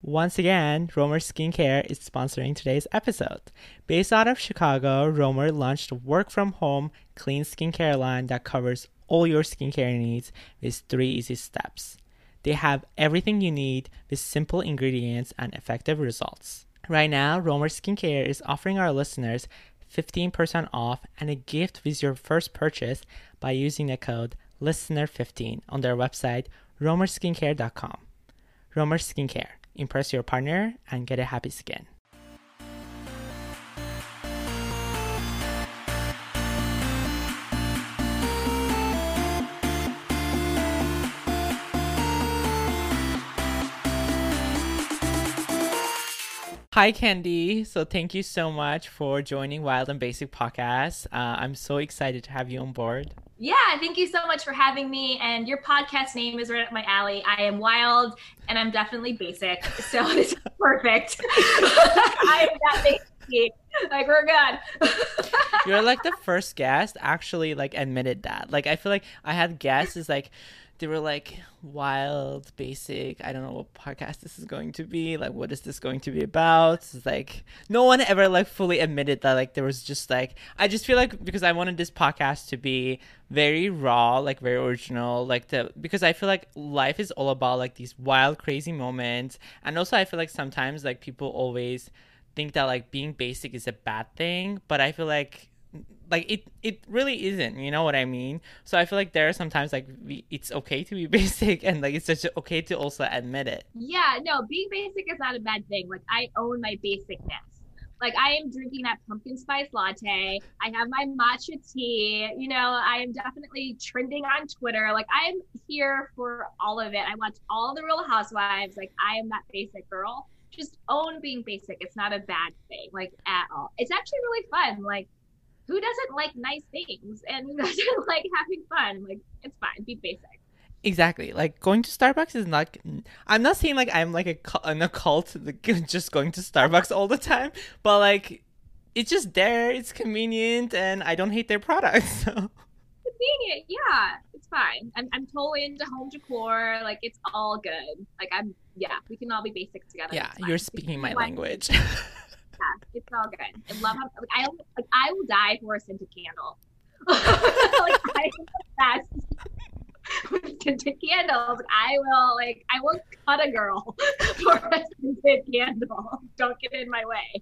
Once again, Romer Skincare is sponsoring today's episode. Based out of Chicago, Romer launched a work from home clean skincare line that covers all your skincare needs with 3 easy steps. They have everything you need with simple ingredients and effective results. Right now, Romer Skincare is offering our listeners 15% off and a gift with your first purchase by using the code LISTENER15 on their website, romerskincare.com. Romer Skincare. Impress your partner and get a happy skin. Hi, Candy. So thank you so much for joining Wild and Basic Podcast. I'm so excited to have you on board. Yeah, thank you so much for having me. And your podcast name is right up my alley. I am wild and I'm definitely basic. So this is perfect. I am that basic. Like, we're good. You're like the first guest actually like admitted that. Like, I feel like I had guests like they were like wild, basic. I don't know what podcast this is going to be. Like, what is this going to be about? It's like no one ever like fully admitted that like there was just like I just feel like because I wanted this podcast to be very raw, like very original, like because I feel like life is all about like these wild, crazy moments. And also I feel like sometimes like people always think that like being basic is a bad thing, but I feel like it really isn't, you know what I mean? So I feel like there are sometimes like it's okay to be basic and like it's just okay to also admit it. Yeah, no, being basic is not a bad thing. Like, I own my basicness. Like, I am drinking that pumpkin spice latte. I have my matcha tea. I am definitely trending on Twitter. Like, I'm here for all of it. I watch all the Real Housewives. Like, I am that basic girl. Just own being basic. It's not a bad thing, like, at all. It's actually really fun. Like, who doesn't like nice things and who doesn't like having fun? Like, it's fine. Be basic. Exactly. Like going to Starbucks is not. I'm not saying like I'm like in a cult, like, just going to Starbucks all the time, but like it's just there. It's convenient, and I don't hate their products. So. Convenient. Yeah, it's fine. I'm totally into home decor. Like, it's all good. Like, yeah, we can all be basic together. Yeah, you're speaking my language. Yeah, it's all good. I love how I will die for a scented candle. Like, I am obsessed with scented candles. I will cut a girl for a scented candle. Don't get in my way.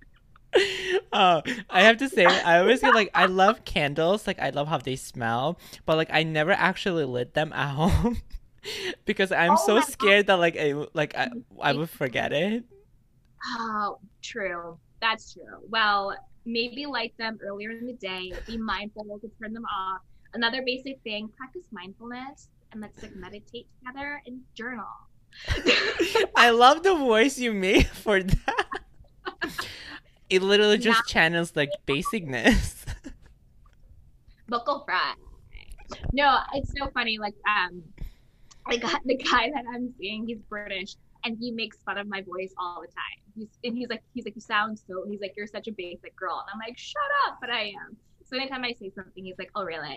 Oh, I have to say, I always get like I love candles, like I love how they smell, but like I never actually lit them at home because I'm so scared that I would forget it. Oh, true. That's true. Well, maybe light them earlier in the day. Be mindful to turn them off. Another basic thing, practice mindfulness and let's like meditate together and journal. I love the voice you made for that. It literally just channels like basicness. Buckle fry. No, it's so funny. Like, I got the guy that I'm seeing, he's British and he makes fun of my voice all the time. He's like, you sound so, he's like, you're such a basic girl. And I'm like, shut up, but I am. So anytime I say something, he's like, oh, really?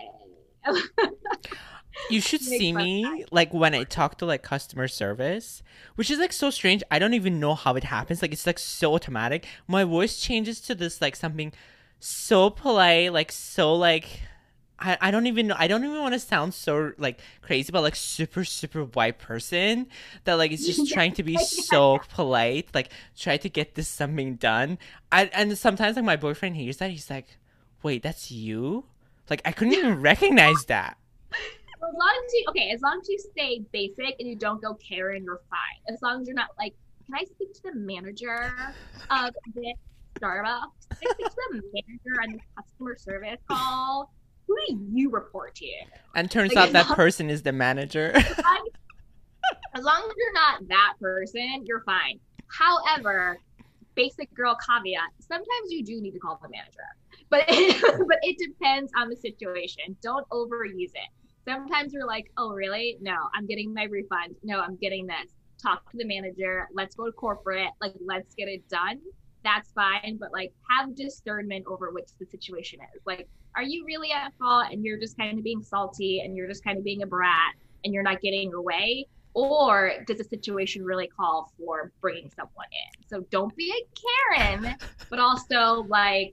You should see me like when I talk to like customer service, which is like so strange. I don't even know how it happens. Like it's like so automatic. My voice changes to this like something so polite, like so like I don't even know. I don't even want to sound so like crazy, but like super super white person that like is just trying to be so polite, like try to get this something done. And sometimes like my boyfriend hears that, he's like, "Wait, that's you?" Like I couldn't even recognize that. As long as you stay basic and you don't go Karen, you're fine. As long as you're not like, can I speak to the manager of this Starbucks? Can I speak to the manager on the customer service call? Who do you report to? And turns out that person is the manager. As long as you're not that person, you're fine. However, basic girl caveat, sometimes you do need to call the manager. But it depends on the situation. Don't overuse it. Sometimes you're like, oh, really? No, I'm getting my refund. No, I'm getting this. Talk to the manager. Let's go to corporate. Like, let's get it done. That's fine. But like, have discernment over which the situation is. Like, are you really at fault and you're just kind of being salty and you're just kind of being a brat and you're not getting your way? or does the situation really call for bringing someone in? So don't be a Karen, but also like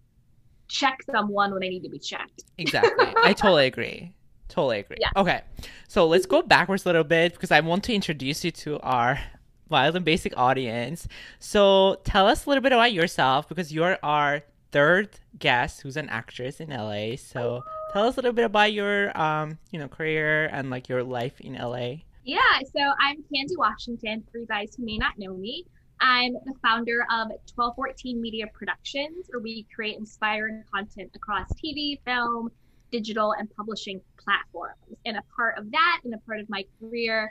check someone when they need to be checked. Exactly. I totally agree. Totally agree. Yeah. Okay. So let's go backwards a little bit because I want to introduce you to our Wild and Basic audience. So tell us a little bit about yourself because you're our third guest who's an actress in LA. So tell us a little bit about your career and like your life in LA. Yeah, so I'm Candy Washington, for you guys who may not know me. I'm the founder of 1214 Media Productions, where we create inspiring content across TV, film, digital, and publishing platforms. And a part of that, and a part of my career,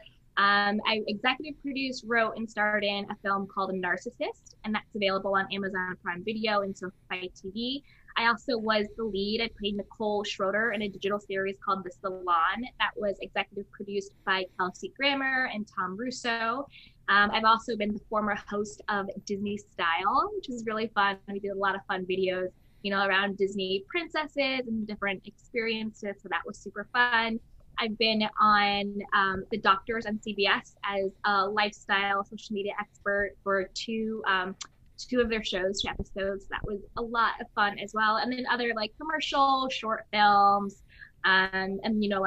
I executive produced, wrote, and starred in a film called A Narcissist, and that's available on Amazon Prime Video and SoFi TV. I also was the lead. I played Nicole Schroeder in a digital series called The Salon that was executive produced by Kelsey Grammer and Tom Russo. I've also been the former host of Disney Style, which is really fun. We did a lot of fun videos, around Disney princesses and different experiences. So that was super fun. I've been on The Doctors on CBS as a lifestyle social media expert for two of their shows, 2 episodes. That was a lot of fun as well. And then other like commercial short films, and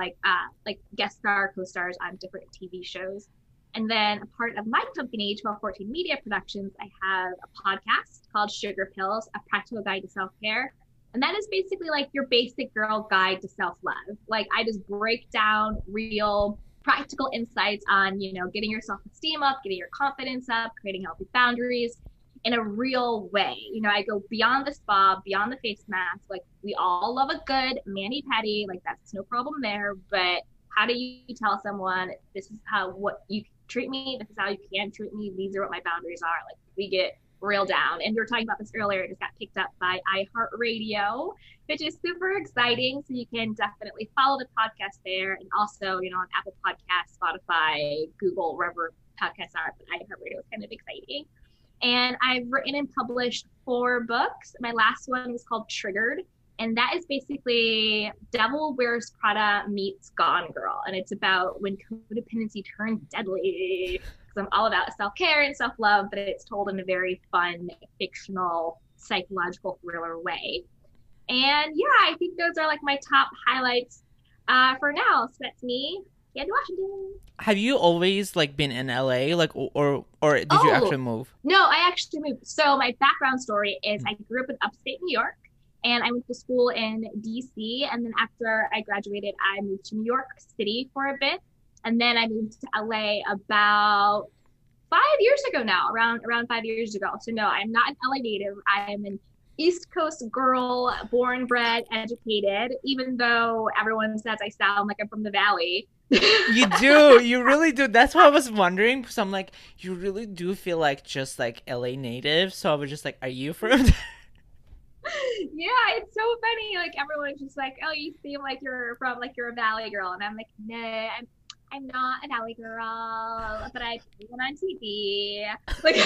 like guest star, co-stars on different TV shows. And then a part of my company, 1214 Media Productions, I have a podcast called Sugar Pills, a practical guide to self-care. And that is basically like your basic girl guide to self-love. Like I just break down real practical insights on, getting your self-esteem up, getting your confidence up, creating healthy boundaries in a real way. I go beyond the spa, beyond the face mask. Like we all love a good mani-pedi, like that's no problem there. But how do you tell someone this is what you treat me, this is how you can treat me, these are what my boundaries are? Like we get real down. And we were talking about this earlier, it just got picked up by iHeartRadio, which is super exciting. So you can definitely follow the podcast there, and also, on Apple Podcasts, Spotify, Google, wherever podcasts are. But iHeartRadio is kind of exciting. And I've written and published 4 books. My last one was called Triggered. And that is basically Devil Wears Prada meets Gone Girl. And it's about when codependency turns deadly. Because I'm all about self-care and self-love, but it's told in a very fun, fictional, psychological thriller way. And yeah, I think those are like my top highlights for now. So that's me, Candy Washington. Have you always like been in LA, like, or did you actually move? No, I actually moved. So my background story is I grew up in upstate New York, and I went to school in DC. And then after I graduated, I moved to New York City for a bit, and then I moved to LA about 5 years ago now, around 5 years ago. So no, I'm not an LA native. I am an East Coast girl, born, bred, educated, even though everyone says I sound like I'm from the Valley. You do. You really do. That's why I was wondering. So I'm like, you really do feel like just like LA native. So I was just like, are you from there? Yeah, it's so funny. Like everyone's just like, oh, you seem like you're a Valley girl. And I'm like, no, I'm not a Valley girl, but I went on TV. Like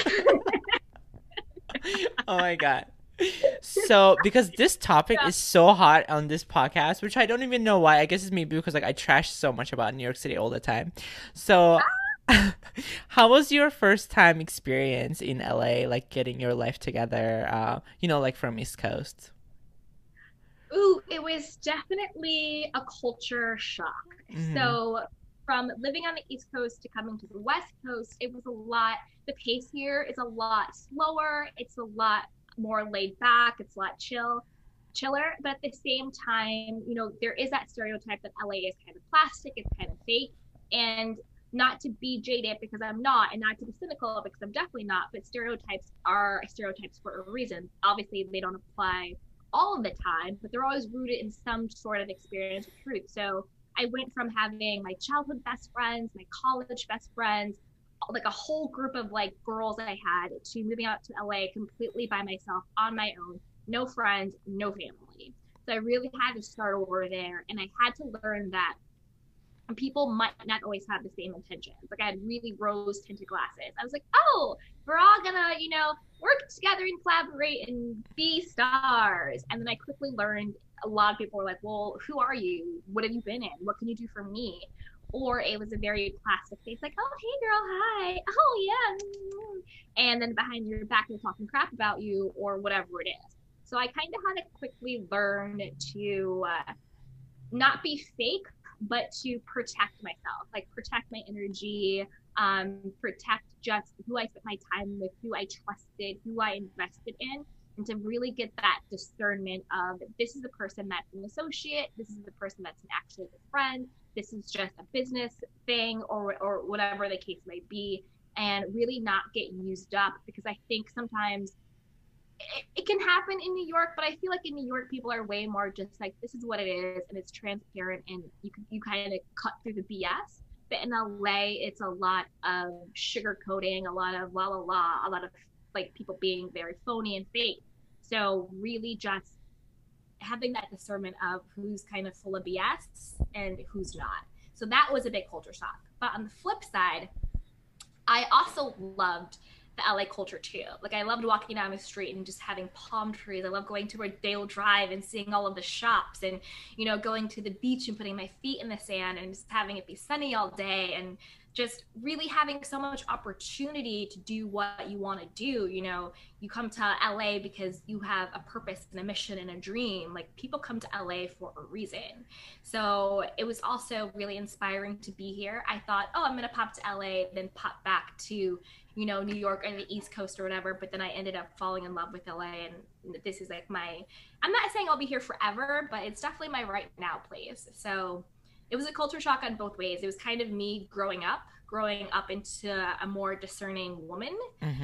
Oh my God. So, because this topic is so hot on this podcast, which I don't even know why. I guess it's maybe because like I trash so much about New York City all the time. So, how was your first time experience in LA, like getting your life together, like from East Coast? Ooh, it was definitely a culture shock. Mm-hmm. So from living on the East Coast to coming to the West Coast, it was a lot. The pace here is a lot slower. It's a lot more laid back. It's a lot chiller. But at the same time, there is that stereotype that LA is kind of plastic. It's kind of fake. And not to be jaded because I'm not, and not to be cynical because I'm definitely not, but stereotypes are stereotypes for a reason. Obviously, they don't apply all of the time, but they're always rooted in some sort of experience or truth. So I went from having my childhood best friends, my college best friends, like a whole group of like girls that I had, to moving out to LA completely by myself on my own, no friends, no family. So I really had to start over there, and I had to learn that people might not always have the same intentions. Like I had really rose tinted glasses. I was like, oh, we're all gonna, work together and collaborate and be stars. And then I quickly learned a lot of people were like, well, who are you? What have you been in? What can you do for me? or it was a very plastic face, like, oh, hey, girl, hi. Oh, yeah. And then behind your back, they're talking crap about you or whatever it is. So I kind of had to quickly learn to not be fake, but to protect myself, like protect my energy, protect just who I spent my time with, who I trusted, who I invested in, and to really get that discernment of this is the person that's an associate, this is the person that's an actual friend, this is just a business thing, or whatever the case may be, and really not get used up because I think sometimes it can happen in New York, but I feel like in New York people are way more just like this is what it is and it's transparent and you kind of cut through the BS. But in LA, it's a lot of sugarcoating, a lot of la la la, a lot of like people being very phony and fake. So really just having that discernment of who's kind of full of BS and who's not. So that was a big culture shock. But on the flip side, I also loved the LA culture too. Like I loved walking down the street and just having palm trees. I love going to Rodeo Drive and seeing all of the shops and, you know, going to the beach and putting my feet in the sand and just having it be sunny all day and just really having so much opportunity to do what you want to do. You know, you come to LA because you have a purpose and a mission and a dream. Like people come to LA for a reason. So it was also really inspiring to be here. I thought, oh, I'm going to pop to LA, then pop back to, you know, New York and the East Coast or whatever. But then I ended up falling in love with LA. And this is like I'm not saying I'll be here forever, but it's definitely my right now place. So it was a culture shock on both ways. It was kind of me growing up into a more discerning woman.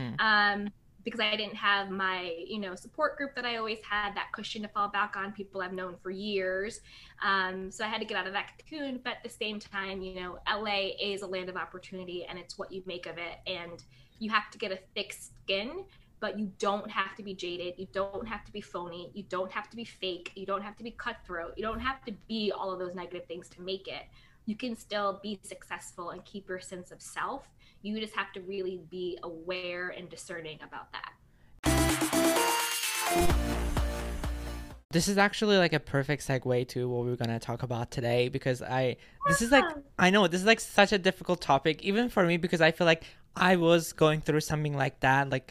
Because I didn't have my, you know, support group that I always had, that cushion to fall back on, people I've known for years. So I had to get out of that cocoon. But at the same time, you know, LA is a land of opportunity and it's what you make of it. And you have to get a thick skin, but you don't have to be jaded. You don't have to be phony. You don't have to be fake. You don't have to be cutthroat. You don't have to be all of those negative things to make it. You can still be successful and keep your sense of self. You just have to really be aware and discerning about that. This is actually like a perfect segue to what we're gonna talk about today because this is like I know this is like such a difficult topic even for me because I feel like I was going through something like that like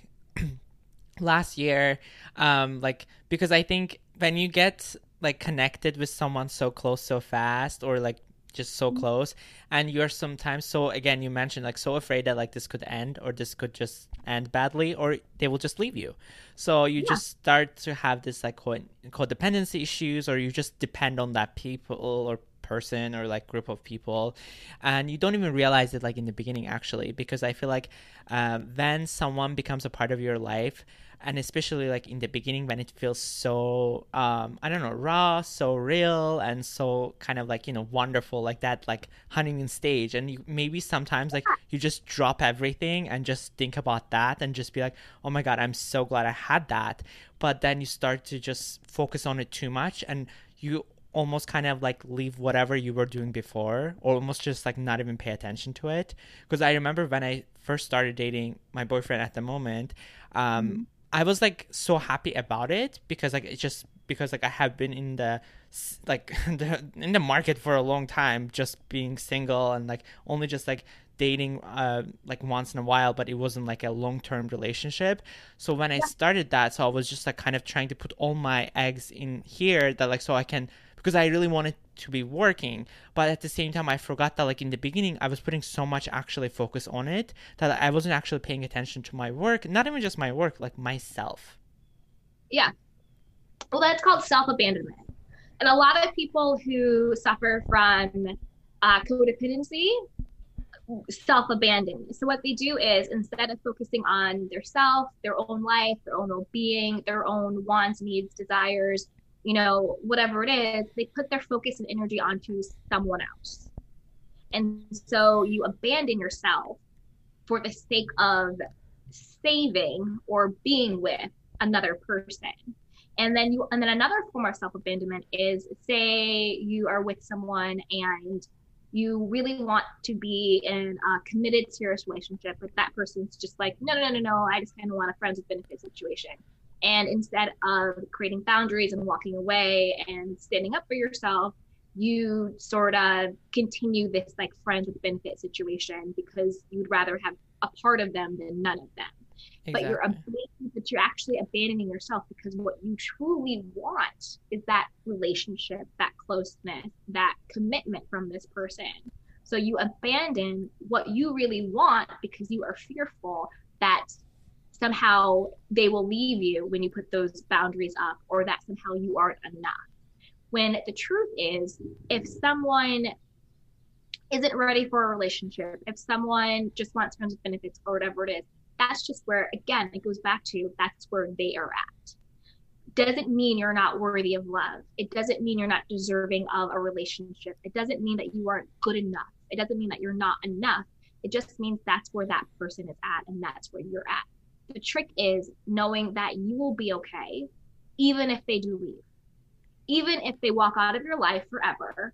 last year, like because I think when you get like connected with someone so close so fast or like just so close and you're sometimes so again you mentioned like so afraid that like this could end or this could just end badly or they will just leave you, so you just start to have this like codependency issues or you just depend on that people or person or like group of people and you don't even realize it like in the beginning actually because I feel like when someone becomes a part of your life and especially like in the beginning when it feels so I don't know, raw, so real and so kind of like, you know, wonderful, like that like honeymoon stage, and you maybe sometimes like you just drop everything and just think about that and just be like, oh my god, I'm so glad I had that. But then you start to just focus on it too much and you almost kind of like leave whatever you were doing before or almost just like not even pay attention to it. Because I remember when I first started dating my boyfriend at the moment, I was like so happy about it because like it's just because like I have been in the like in the market for a long time, just being single and like only just like dating like once in a while, but it wasn't like a long-term relationship. So when I started that, so I was just like kind of trying to put all my eggs in here that like so I can, because I really wanted to be working, but at the same time I forgot that like in the beginning I was putting so much actually focus on it that I wasn't actually paying attention to my work, not even just my work, like myself. Yeah. Well, that's called self-abandonment. And a lot of people who suffer from codependency self-abandon. So what they do is instead of focusing on their self, their own life, their own well-being, their own wants, needs, desires, you know, whatever it is, they put their focus and energy onto someone else. And so you abandon yourself for the sake of saving or being with another person. And then another form of self-abandonment is, say you are with someone and you really want to be in a committed serious relationship, but that person's just like, no, I just kind of want a friends with benefits situation. And instead of creating boundaries and walking away and standing up for yourself, you sort of continue this like friends with benefit situation because you'd rather have a part of them than none of them. Exactly. But you're actually abandoning yourself, because what you truly want is that relationship, that closeness, that commitment from this person. So you abandon what you really want because you are fearful that somehow they will leave you when you put those boundaries up, or that somehow you aren't enough. When the truth is, if someone isn't ready for a relationship, if someone just wants friends with benefits or whatever it is, that's just where, again, it goes back to that's where they are at. Doesn't mean you're not worthy of love. It doesn't mean you're not deserving of a relationship. It doesn't mean that you aren't good enough. It doesn't mean that you're not enough. It just means that's where that person is at, and that's where you're at. The trick is knowing that you will be okay, even if they do leave. Even if they walk out of your life forever,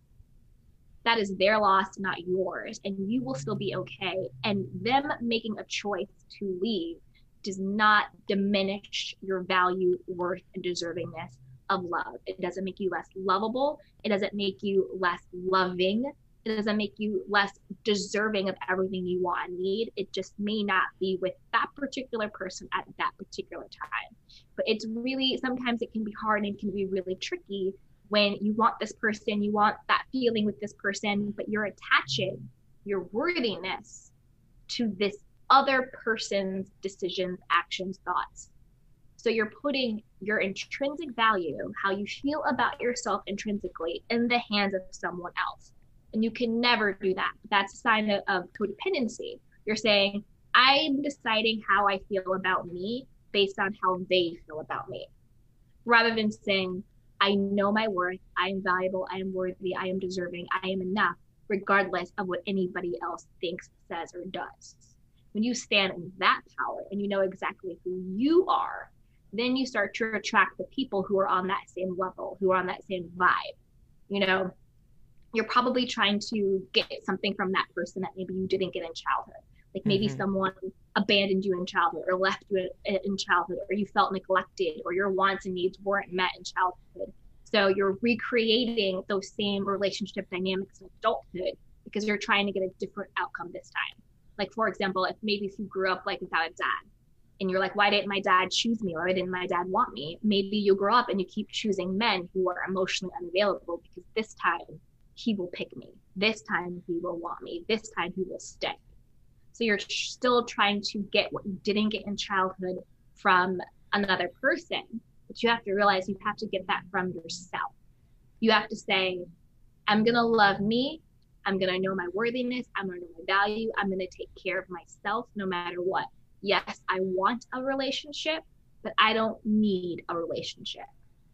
that is their loss, not yours, and you will still be okay. And them making a choice to leave does not diminish your value, worth, and deservingness of love. It doesn't make you less lovable. It doesn't make you less loving. It doesn't make you less deserving of everything you want and need. It just may not be with that particular person at that particular time. But it's really, sometimes it can be hard and it can be really tricky when you want this person, you want that feeling with this person, but you're attaching your worthiness to this other person's decisions, actions, thoughts. So you're putting your intrinsic value, how you feel about yourself intrinsically, in the hands of someone else. And you can never do that. That's a sign of codependency. You're saying, I'm deciding how I feel about me based on how they feel about me, rather than saying, I know my worth, I am valuable, I am worthy, I am deserving, I am enough, regardless of what anybody else thinks, says, or does. When you stand in that power and you know exactly who you are, then you start to attract the people who are on that same level, who are on that same vibe. You know, you're probably trying to get something from that person that maybe you didn't get in childhood. Like maybe someone abandoned you in childhood, or left you in childhood, or you felt neglected, or your wants and needs weren't met in childhood. So you're recreating those same relationship dynamics in adulthood because you're trying to get a different outcome this time. Like, for example, if you grew up like without a dad, and you're like, why didn't my dad choose me? Why didn't my dad want me? Maybe you grow up and you keep choosing men who are emotionally unavailable because this time he will pick me. This time he will want me. This time he will stay. So you're still trying to get what you didn't get in childhood from another person, but you have to realize you have to get that from yourself. You have to say, I'm going to love me. I'm going to know my worthiness. I'm going to know my value. I'm going to take care of myself no matter what. Yes, I want a relationship, but I don't need a relationship.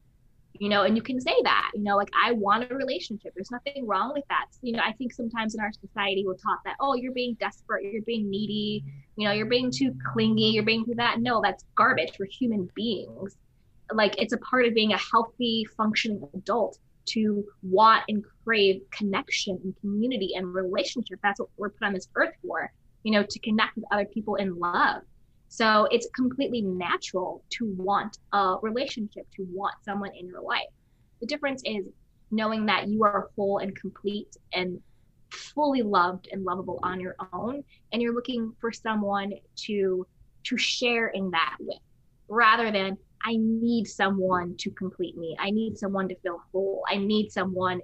You know, and you can say that, you know, like, I want a relationship. There's nothing wrong with that. You know, I think sometimes in our society we're taught that, oh, you're being desperate, you're being needy, you know, you're being too clingy, you're being too that. No, that's garbage. We're human beings. Like, it's a part of being a healthy, functioning adult to want and crave connection and community and relationship. That's what we're put on this earth for, you know, to connect with other people in love. So it's completely natural to want a relationship, to want someone in your life. The difference is knowing that you are whole and complete and fully loved and lovable on your own, and you're looking for someone to share in that with, rather than, I need someone to complete me. I need someone to feel whole. I need someone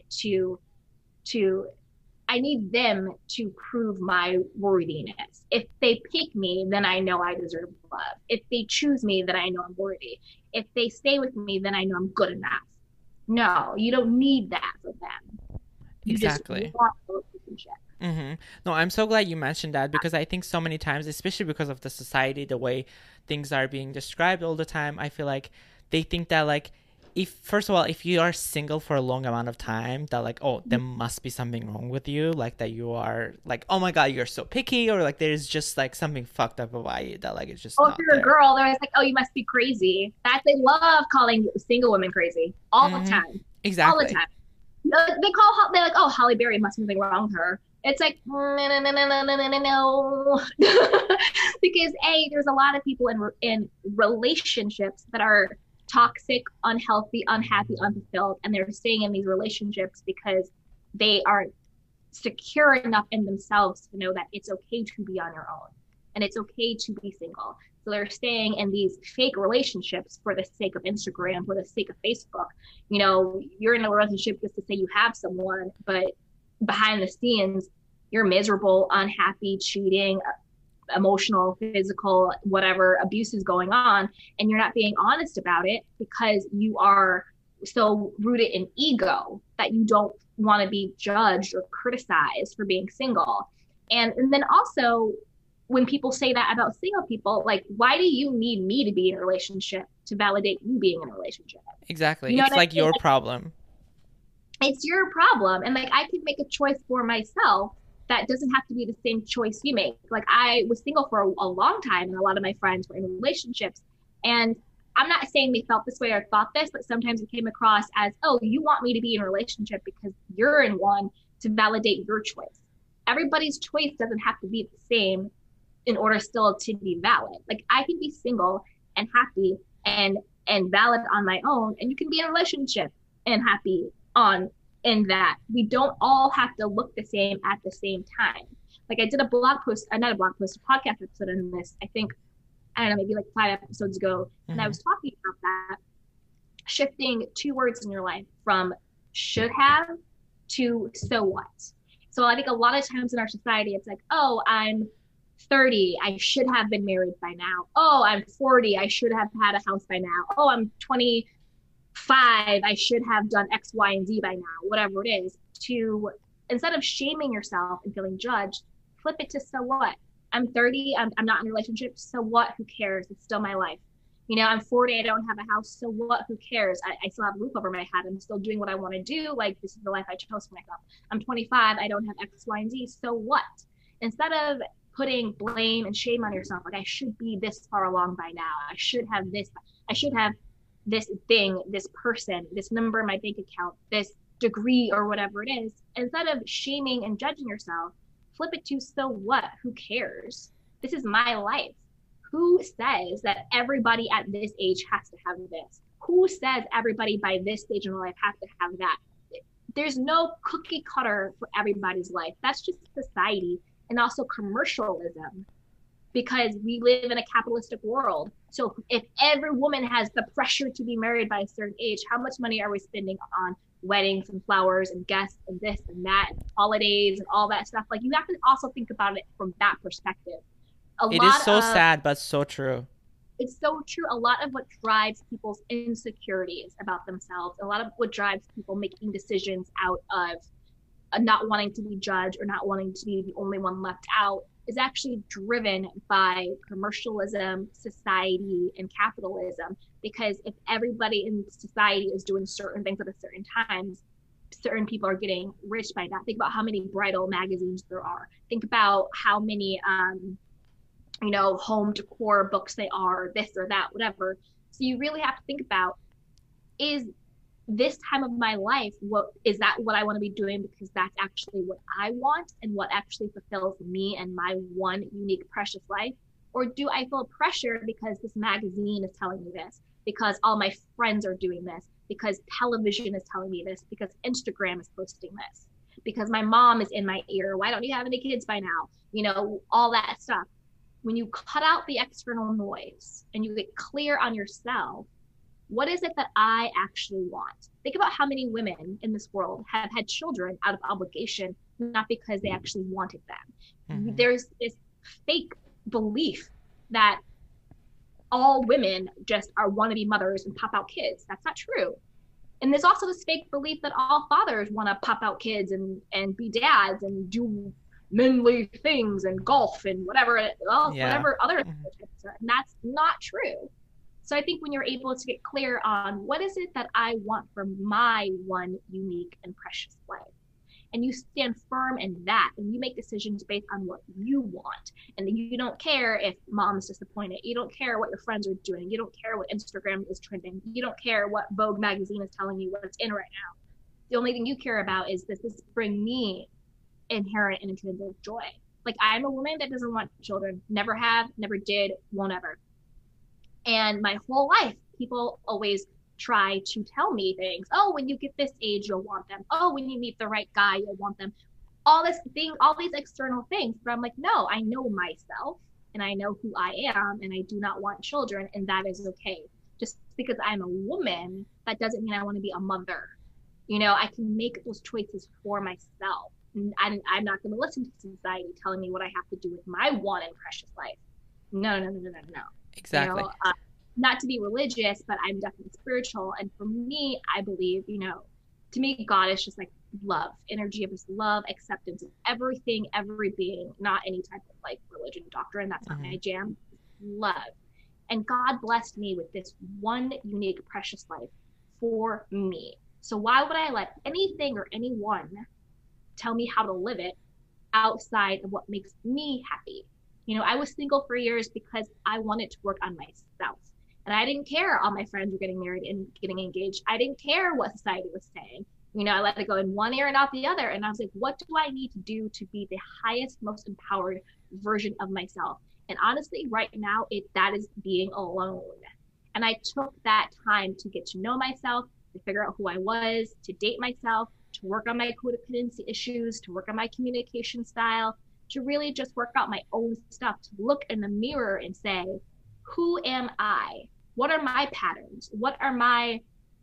I need them to prove my worthiness. If they pick me, then I know I deserve love. If they choose me, then I know I'm worthy. If they stay with me, then I know I'm good enough. No, you don't need that for them. You Exactly. just want a relationship. No, I'm so glad you mentioned that, because I think so many times, especially because of the society, the way things are being described all the time, I feel like they think that, like, if, first of all, if you are single for a long amount of time, that, like, oh, there must be something wrong with you, like, that you are, like, oh my god, you're so picky, or like there's just like something fucked up about you, that, like, it's just Oh, not if you're a there. girl, they're like, oh, you must be crazy. They love calling single women crazy all the time. All the Exactly. time. They're like, oh, Holly Berry, must be something wrong with her. It's like, no, no, no, no, no, no, no, no. Because there's a lot of people in relationships that are toxic, unhealthy, unhappy, unfulfilled, and they're staying in these relationships because they aren't secure enough in themselves to know that it's okay to be on your own and it's okay to be single. So they're staying in these fake relationships for the sake of Instagram, for the sake of Facebook. You know, you're in a relationship just to say you have someone, but behind the scenes, you're miserable, unhappy, cheating, emotional, physical, whatever abuse is going on, and you're not being honest about it because you are so rooted in ego that you don't want to be judged or criticized for being single. And then also when people say that about single people, like, why do you need me to be in a relationship to validate you being in a relationship? Exactly. You know It's what I like mean? your Like, problem. it's your problem. And like I can make a choice for myself that doesn't have to be the same choice you make. Like I was single for a long time and a lot of my friends were in relationships. And I'm not saying they felt this way or thought this, but sometimes it came across as, oh, you want me to be in a relationship because you're in one to validate your choice. Everybody's choice doesn't have to be the same in order still to be valid. Like I can be single and happy and valid on my own, and you can be in a relationship and happy on in that. We don't all have to look the same at the same time. Like I did a blog post, not a blog post, a podcast episode on this, I think, I don't know, maybe like 5 episodes ago. And I Hmm. was talking about that, shifting two words in your life from should have to so what. So I think a lot of times in our society, it's like, oh, I'm 30, I should have been married by now. Oh, I'm 40, I should have had a house by now. Oh, I'm 25, I should have done X, Y, and Z by now, whatever it is. To instead of shaming yourself and feeling judged, flip it to so what? I'm 30, I'm not in a relationship. So what? Who cares? It's still my life. You know, I'm 40, I don't have a house. So what? Who cares? I still have a roof over my head. I'm still doing what I want to do. Like, this is the life I chose for myself. I'm 25, I don't have X, Y, and Z. So what? Instead of putting blame and shame on yourself, like, I should be this far along by now. I should have this. I should have this thing, this person, this number in my bank account, this degree or whatever it is. Instead of shaming and judging yourself, flip it to so what? Who cares? This is my life. Who says that everybody at this age has to have this? Who says everybody by this stage in their life has to have that? There's no cookie cutter for everybody's life. That's just society and also commercialism because we live in a capitalistic world. So if every woman has the pressure to be married by a certain age, how much money are we spending on weddings and flowers and guests and this and that and holidays and all that stuff? Like you have to also think about it from that perspective. A It is lot so of sad, but so true. It's so true. A lot of what drives people's insecurities about themselves, a lot of what drives people making decisions out of not wanting to be judged or not wanting to be the only one left out is actually driven by commercialism, society, and capitalism. Because if everybody in society is doing certain things at a certain times, certain people are getting rich by that. Think about how many bridal magazines there are. Think about how many home decor books they are, this or that, whatever. So you really have to think about, is this time of my life, what is that what I want to be doing because that's actually what I want and what actually fulfills me and my one unique precious life? Or do I feel pressure because this magazine is telling me this, because all my friends are doing this, because television is telling me this, because Instagram is posting this, because my mom is in my ear, why don't you have any kids by now? All that stuff. When you cut out the external noise and you get clear on yourself, what is it that I actually want? Think about how many women in this world have had children out of obligation, not because they actually wanted them. Hmm. There's this fake belief that all women just are want to be mothers and pop out kids. That's not true. And there's also this fake belief that all fathers want to pop out kids and be dads and do manly things and golf and whatever else, Yeah. whatever other Mhm. types are. And that's not true. So I think when you're able to get clear on what is it that I want for my one unique and precious life, and you stand firm in that, and you make decisions based on what you want, and you don't care if mom's disappointed, you don't care what your friends are doing, you don't care what Instagram is trending, you don't care what Vogue magazine is telling you what's in right now. The only thing you care about is, does this bring me inherent and intrinsic joy? Like, I'm a woman that doesn't want children, never have, never did, won't ever. And my whole life, people always try to tell me things. Oh, when you get this age, you'll want them. Oh, when you meet the right guy, you'll want them. All this thing, all these external things. But I'm like, no, I know myself and I know who I am and I do not want children, and that is okay. Just because I'm a woman, that doesn't mean I want to be a mother. I can make those choices for myself. And I'm not going to listen to society telling me what I have to do with my one and precious life. No, no, no, no, no, no. Exactly. Not to be religious, but I'm definitely spiritual. And for me, I believe, to me, God is just like love, energy of his love, acceptance of everything, every being, not any type of like religion doctrine. That's not my jam. Love. And God blessed me with this one unique, precious life for me. So why would I let anything or anyone tell me how to live it outside of what makes me happy? I was single for years because I wanted to work on myself. And I didn't care all my friends were getting married and getting engaged. I didn't care what society was saying. I let it go in one ear and out the other. And I was like, what do I need to do to be the highest, most empowered version of myself? And honestly, right now, that is being alone. And I took that time to get to know myself, to figure out who I was, to date myself, to work on my codependency issues, to work on my communication style, to really just work out my own stuff, to look in the mirror and say, who am I? What are my patterns? What are my,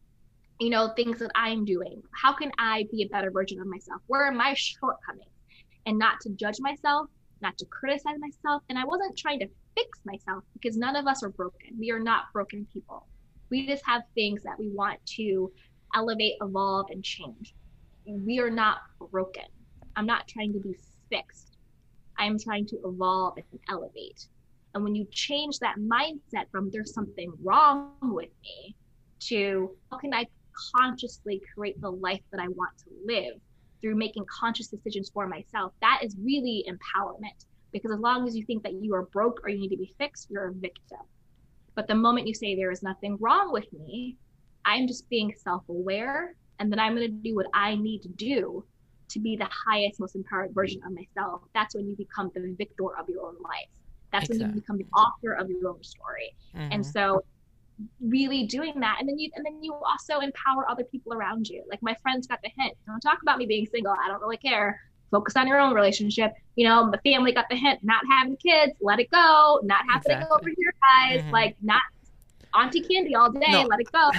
things that I'm doing? How can I be a better version of myself? Where are my shortcomings? And not to judge myself, not to criticize myself. And I wasn't trying to fix myself because none of us are broken. We are not broken people. We just have things that we want to elevate, evolve, and change. We are not broken. I'm not trying to be fixed. I'm trying to evolve and elevate. And when you change that mindset from there's something wrong with me to how can I consciously create the life that I want to live through making conscious decisions for myself, that is really empowerment. Because as long as you think that you are broke or you need to be fixed, you're a victim. But the moment you say there is nothing wrong with me, I'm just being self-aware, and then I'm going to do what I need to do to be the highest, most empowered version of myself. That's when you become the victor of your own life. That's when you become the author of your own story. And so really doing that, and then you also empower other people around you. Like my friends got the hint. Don't talk about me being single. I don't really care. Focus on your own relationship. The family got the hint. Not having kids, let it go. Not happening over here, guys. Like not Auntie Candy all day. No. Let it go.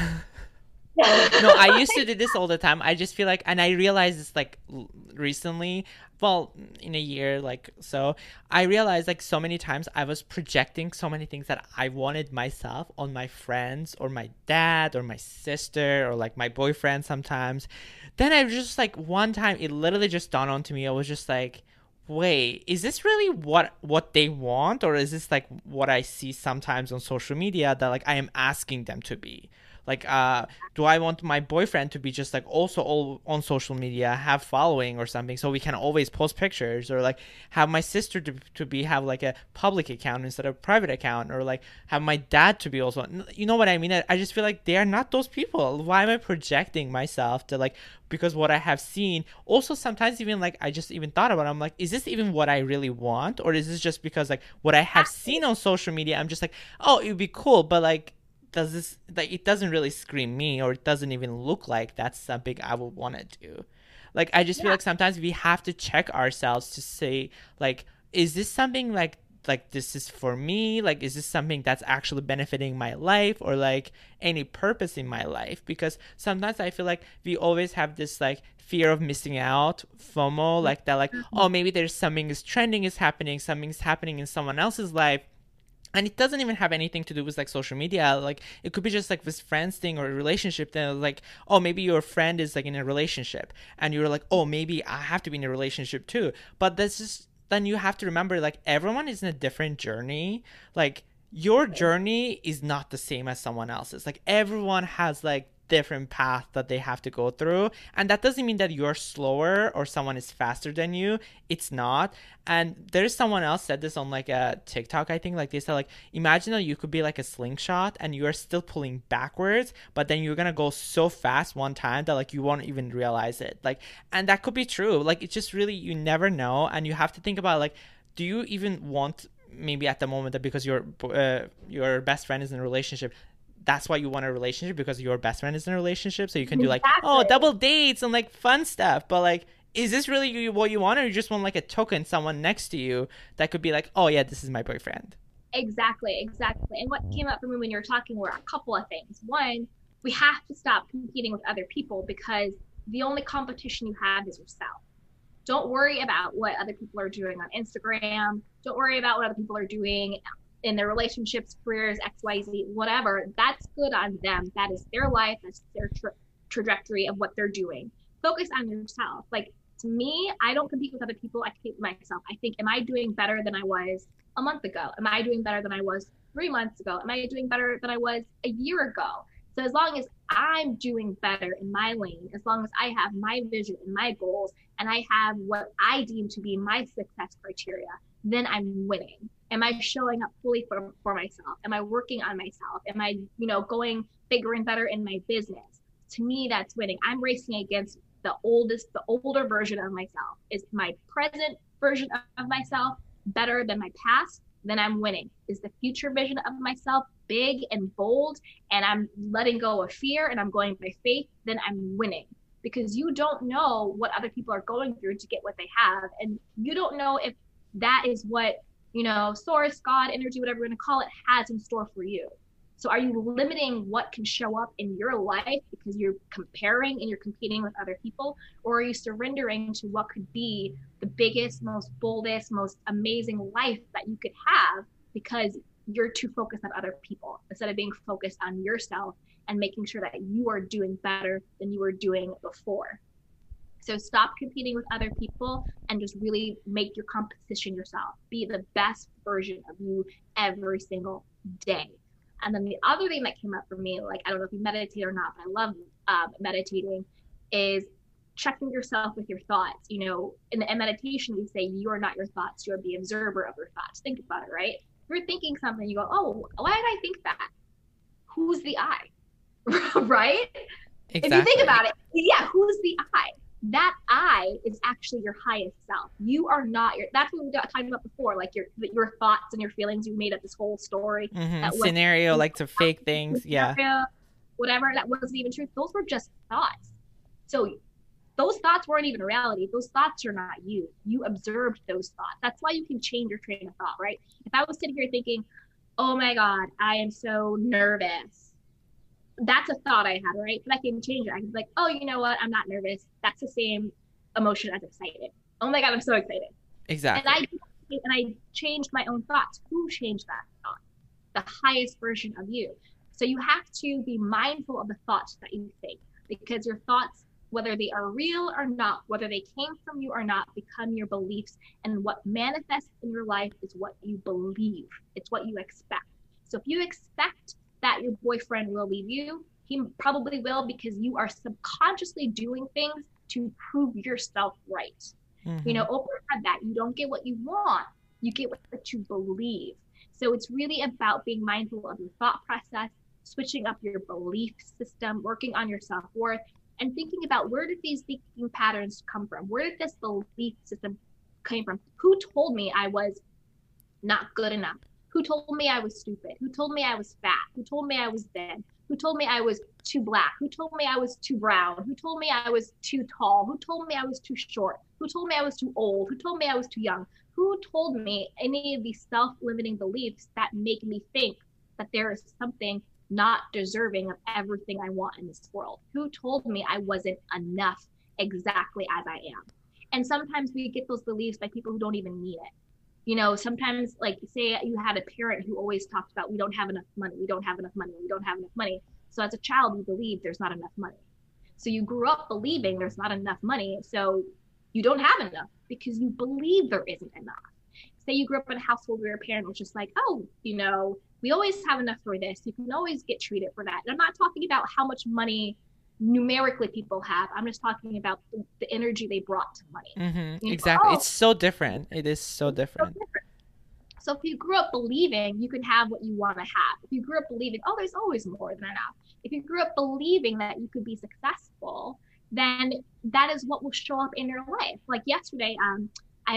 No, I used to do this all the time. I just feel like, and I realized this like recently, well, in a year, like, so I realized like so many times I was projecting so many things that I wanted myself on my friends or my dad or my sister or like my boyfriend sometimes. Then I was just like, one time it literally just dawned on to me. I was just like, wait, is this really what they want? Or is this like what I see sometimes on social media that like I am asking them to be? Like, do I want my boyfriend to be just like also all on social media, have following or something, so we can always post pictures, or like have my sister to have like a public account instead of a private account, or like have my dad to be also, you know what I mean? I just feel like they are not those people. Why am I projecting myself to like, because what I have seen also sometimes even like I just even thought about it, I'm like, is this even what I really want? Or is this just because like what I have seen on social media, I'm just like, oh, it would be cool, but like, does this, like, it doesn't really scream me, or it doesn't even look like that's something I would want to do. Like, I just feel like sometimes we have to check ourselves to say, like, is this something like this is for me? Like, is this something that's actually benefiting my life, or like any purpose in my life? Because sometimes I feel like we always have this like fear of missing out, FOMO, like that, like, oh, maybe there's something is trending is happening, something's happening in someone else's life. And it doesn't even have anything to do with like social media. Like it could be just like this friends thing or a relationship. Then like, oh, maybe your friend is like in a relationship and you're like, oh, maybe I have to be in a relationship too. But that's just, then you have to remember like everyone is in a different journey. Like your journey is not the same as someone else's. Like everyone has like different path that they have to go through, and that doesn't mean that you're slower or someone is faster than you. It's not. And there's someone else said this on like a TikTok, I think, like they said like, imagine that you could be like a slingshot and you are still pulling backwards, but then you're gonna go so fast one time that like you won't even realize it. Like, and that could be true. Like it's just really, you never know. And you have to think about like, do you even want, maybe at the moment that because your best friend is in a relationship, that's why you want a relationship, because your best friend is in a relationship, so you can do like, oh, Exactly. double dates and like fun stuff. But like, is this really what you want, or you just want like a token, someone next to you that could be like, oh yeah, this is my boyfriend? Exactly, exactly. And what came up for me when you were talking were a couple of things. One, we have to stop competing with other people because the only competition you have is yourself. Don't worry about what other people are doing on Instagram. Don't worry about what other people are doing in their relationships, careers, XYZ, whatever. That's good on them. That is their life. That's their trajectory of what they're doing. Focus on yourself. Like, to me, I don't compete with other people. I compete with myself. I think, am I doing better than I was a month ago? Am I doing better than I was 3 months ago? Am I doing better than I was a year ago? So as long as I'm doing better in my lane, as long as I have my vision and my goals, and I have what I deem to be my success criteria, then I'm winning. Am I showing up fully for myself? Am I working on myself? Am I, going bigger and better in my business? To me, that's winning. I'm racing against the older version of myself. Is my present version of myself better than my past? Then I'm winning. Is the future vision of myself big and bold, and I'm letting go of fear and I'm going by faith? Then I'm winning. Because you don't know what other people are going through to get what they have. And you don't know if that is what, source, God, energy, whatever you're going to call it, has in store for you. So are you limiting what can show up in your life because you're comparing and you're competing with other people? Or are you surrendering to what could be the biggest, most boldest, most amazing life that you could have because you're too focused on other people instead of being focused on yourself and making sure that you are doing better than you were doing before? So stop competing with other people and just really make your competition yourself. Be the best version of you every single day. And then the other thing that came up for me, like, I don't know if you meditate or not, but I love meditating, is checking yourself with your thoughts. In meditation, we say you are not your thoughts, you're the observer of your thoughts. Think about it, right? If you're thinking something, you go, oh, why did I think that? Who's the I? Right? Exactly. If you think about it, yeah, who's the I? That I is actually your highest self. You are not that's what we got talking about before, like your thoughts and your feelings. You made up this whole story. That scenario, like to fake things. Yeah. Whatever, that wasn't even true. Those were just thoughts. So those thoughts weren't even reality. Those thoughts are not you. You observed those thoughts. That's why you can change your train of thought, right? If I was sitting here thinking, oh my God, I am so nervous. That's a thought I had, right? But I can change it. I can be like, oh, you know what? I'm not nervous. That's the same emotion as excited. Oh my God, I'm so excited. Exactly. And I changed my own thoughts. Who changed that thought? The highest version of you. So you have to be mindful of the thoughts that you think, because your thoughts, whether they are real or not, whether they came from you or not, become your beliefs. And what manifests in your life is what you believe. It's what you expect. So if you expect that your boyfriend will leave you, he probably will, because you are subconsciously doing things to prove yourself right. Mm-hmm. Oprah said that you don't get what you want, you get what you believe. So it's really about being mindful of your thought process, switching up your belief system, working on your self-worth, and thinking about, where did these thinking patterns come from? Where did this belief system came from? Who told me I was not good enough? Who told me I was stupid? Who told me I was fat? Who told me I was thin? Who told me I was too black? Who told me I was too brown? Who told me I was too tall? Who told me I was too short? Who told me I was too old? Who told me I was too young? Who told me any of these self-limiting beliefs that make me think that there is something not deserving of everything I want in this world? Who told me I wasn't enough exactly as I am? And sometimes we get those beliefs by people who don't even mean it. Sometimes, like, say you had a parent who always talked about, we don't have enough money, we don't have enough money, we don't have enough money. So as a child, you believe there's not enough money. So you grew up believing there's not enough money. So you don't have enough because you believe there isn't enough. Say you grew up in a household where your parent was just like, oh, we always have enough for this. You can always get treated for that. And I'm not talking about how much money numerically people have. I'm just talking about the energy they brought to money. Mm-hmm. Exactly. Oh, it's so different. It is so different. So if you grew up believing you can have what you want to have, if you grew up believing, oh, there's always more than enough, if you grew up believing that you could be successful, then that is what will show up in your life. Like yesterday,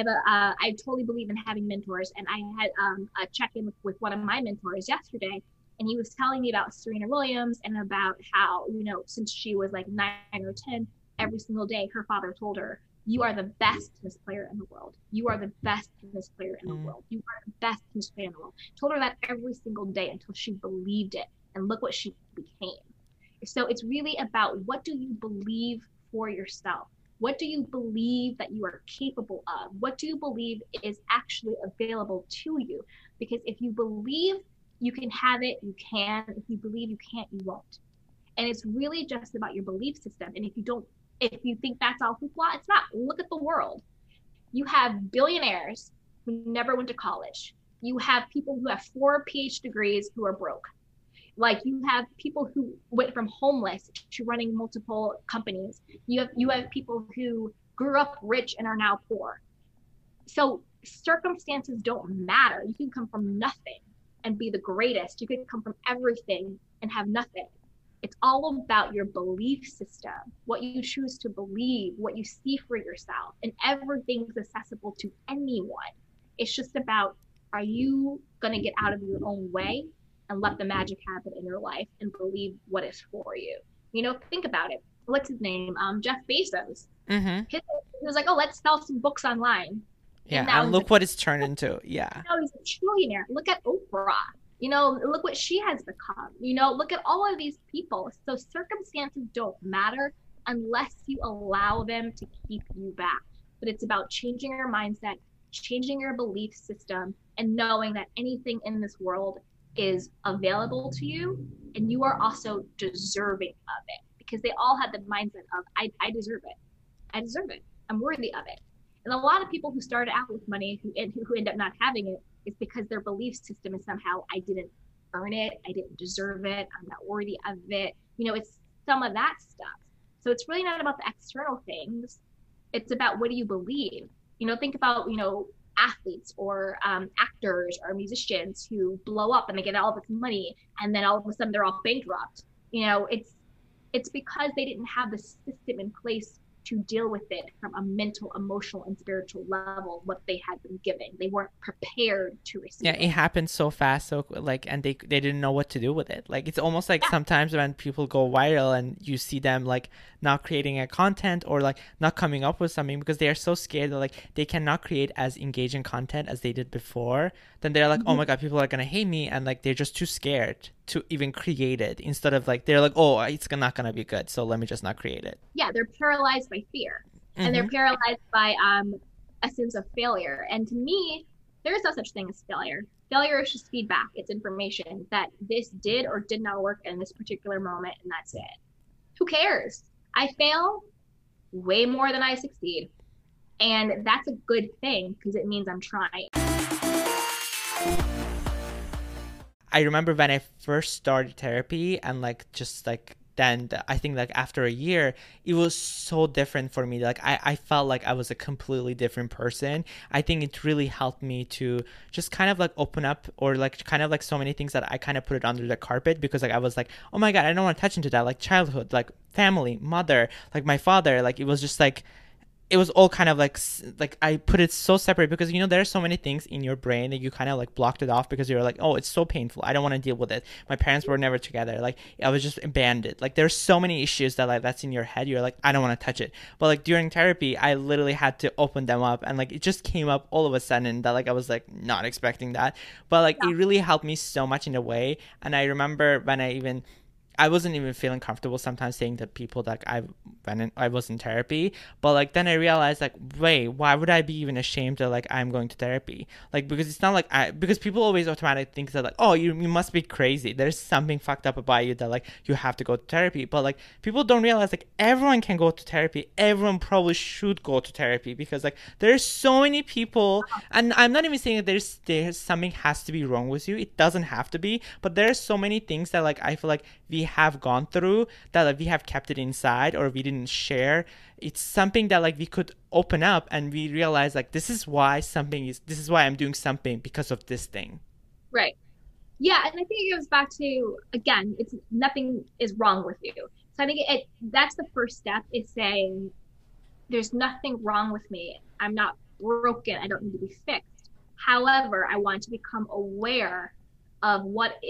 I totally believe in having mentors, and I had a check-in with one of my mentors yesterday, And he was telling me about Serena Williams and about how, since she was like 9 or 10, every single day her father told her, you are the best tennis player in the world. You are the best tennis player in the world. You are the best tennis player in the world. Told her that every single day until she believed it. And look what she became. So it's really about, what do you believe for yourself? What do you believe that you are capable of? What do you believe is actually available to you? Because if you believe you can have it, you can. If you believe you can't, you won't. And it's really just about your belief system. And if you think that's all hoopla, it's not. Look at the world. You have billionaires who never went to college. You have people who have 4 PhD degrees who are broke. Like, you have people who went from homeless to running multiple companies. You have people who grew up rich and are now poor. So circumstances don't matter. You can come from nothing and be the greatest. You could come from everything and have nothing. It's all about your belief system, what you choose to believe, what you see for yourself, and everything's accessible to anyone. It's just about, are you going to get out of your own way and let the magic happen in your life and believe what is for you? Think about it. What's his name? Jeff Bezos. Mm-hmm. He was like, oh, let's sell some books online. Yeah, and look what it's turned into. Yeah. Now he's a trillionaire. Look at Oprah. Look what she has become. Look at all of these people. So circumstances don't matter unless you allow them to keep you back. But it's about changing your mindset, changing your belief system, and knowing that anything in this world is available to you, and you are also deserving of it, because they all had the mindset of, I deserve it. I deserve it. I'm worthy of it. And a lot of people who started out with money who end up not having it is because their belief system is somehow, I didn't earn it, I didn't deserve it, I'm not worthy of it. It's some of that stuff. So it's really not about the external things. It's about, what do you believe? Think about, athletes or actors or musicians who blow up and they get all this money, and then all of a sudden they're all bankrupt. It's because they didn't have the system in place to deal with it from a mental, emotional, and spiritual level, what they had been given. They weren't prepared to receive it. It happened so fast, and they didn't know what to do with it. Like, it's almost like sometimes when people go viral and you see them like not creating a content or like not coming up with something because they are so scared that like they cannot create as engaging content as they did before, then they're like, oh my God, people are gonna hate me, and like they're just too scared to even create it, instead of like, they're like, oh, it's not gonna be good, so let me just not create it. Yeah, they're paralyzed by fear. And they're paralyzed by a sense of failure. And to me, there is no such thing as failure. Failure is just feedback. It's information that this did or did not work in this particular moment, and that's it. Who cares? I fail way more than I succeed. And that's a good thing, because it means I'm trying. I remember when I first started therapy, and like just like then I think like after a year, it was so different for me. Like I felt like I was a completely different person. I think it really helped me to just kind of like open up, or like kind of like so many things that I kind of put it under the carpet, because like I was like, oh my God, I don't want to touch into that. Like childhood, like family, mother, like my father, like it was just like, it was all kind of like I put it so separate, because there are so many things in your brain that you kind of like blocked it off, because you're like, oh, it's so painful, I don't want to deal with it, my parents were never together, like I was just abandoned, like there's so many issues that like that's in your head, you're like, I don't want to touch it. But like during therapy, I literally had to open them up, and like it just came up all of a sudden that like I was like not expecting that, but like it really helped me so much in a way. And I remember when I wasn't even feeling comfortable sometimes saying to people that I was in therapy, but like then I realized like, wait, why would I be even ashamed that like I'm going to therapy? Like, because it's not like because people always automatically think that like, oh, you must be crazy, there's something fucked up about you that like you have to go to therapy. But like people don't realize like everyone can go to therapy, everyone probably should go to therapy, because like there's so many people, and I'm not even saying that there's something has to be wrong with you, it doesn't have to be, but there's so many things that like I feel like we have gone through that like we have kept it inside, or we didn't share. It's something that like we could open up, and we realize like this is why I'm doing something, because of this thing. Right. Yeah, and I think it goes back to, again, it's nothing is wrong with you. So I think that's the first step, is saying there's nothing wrong with me, I'm not broken, I don't need to be fixed. However, I want to become aware of what is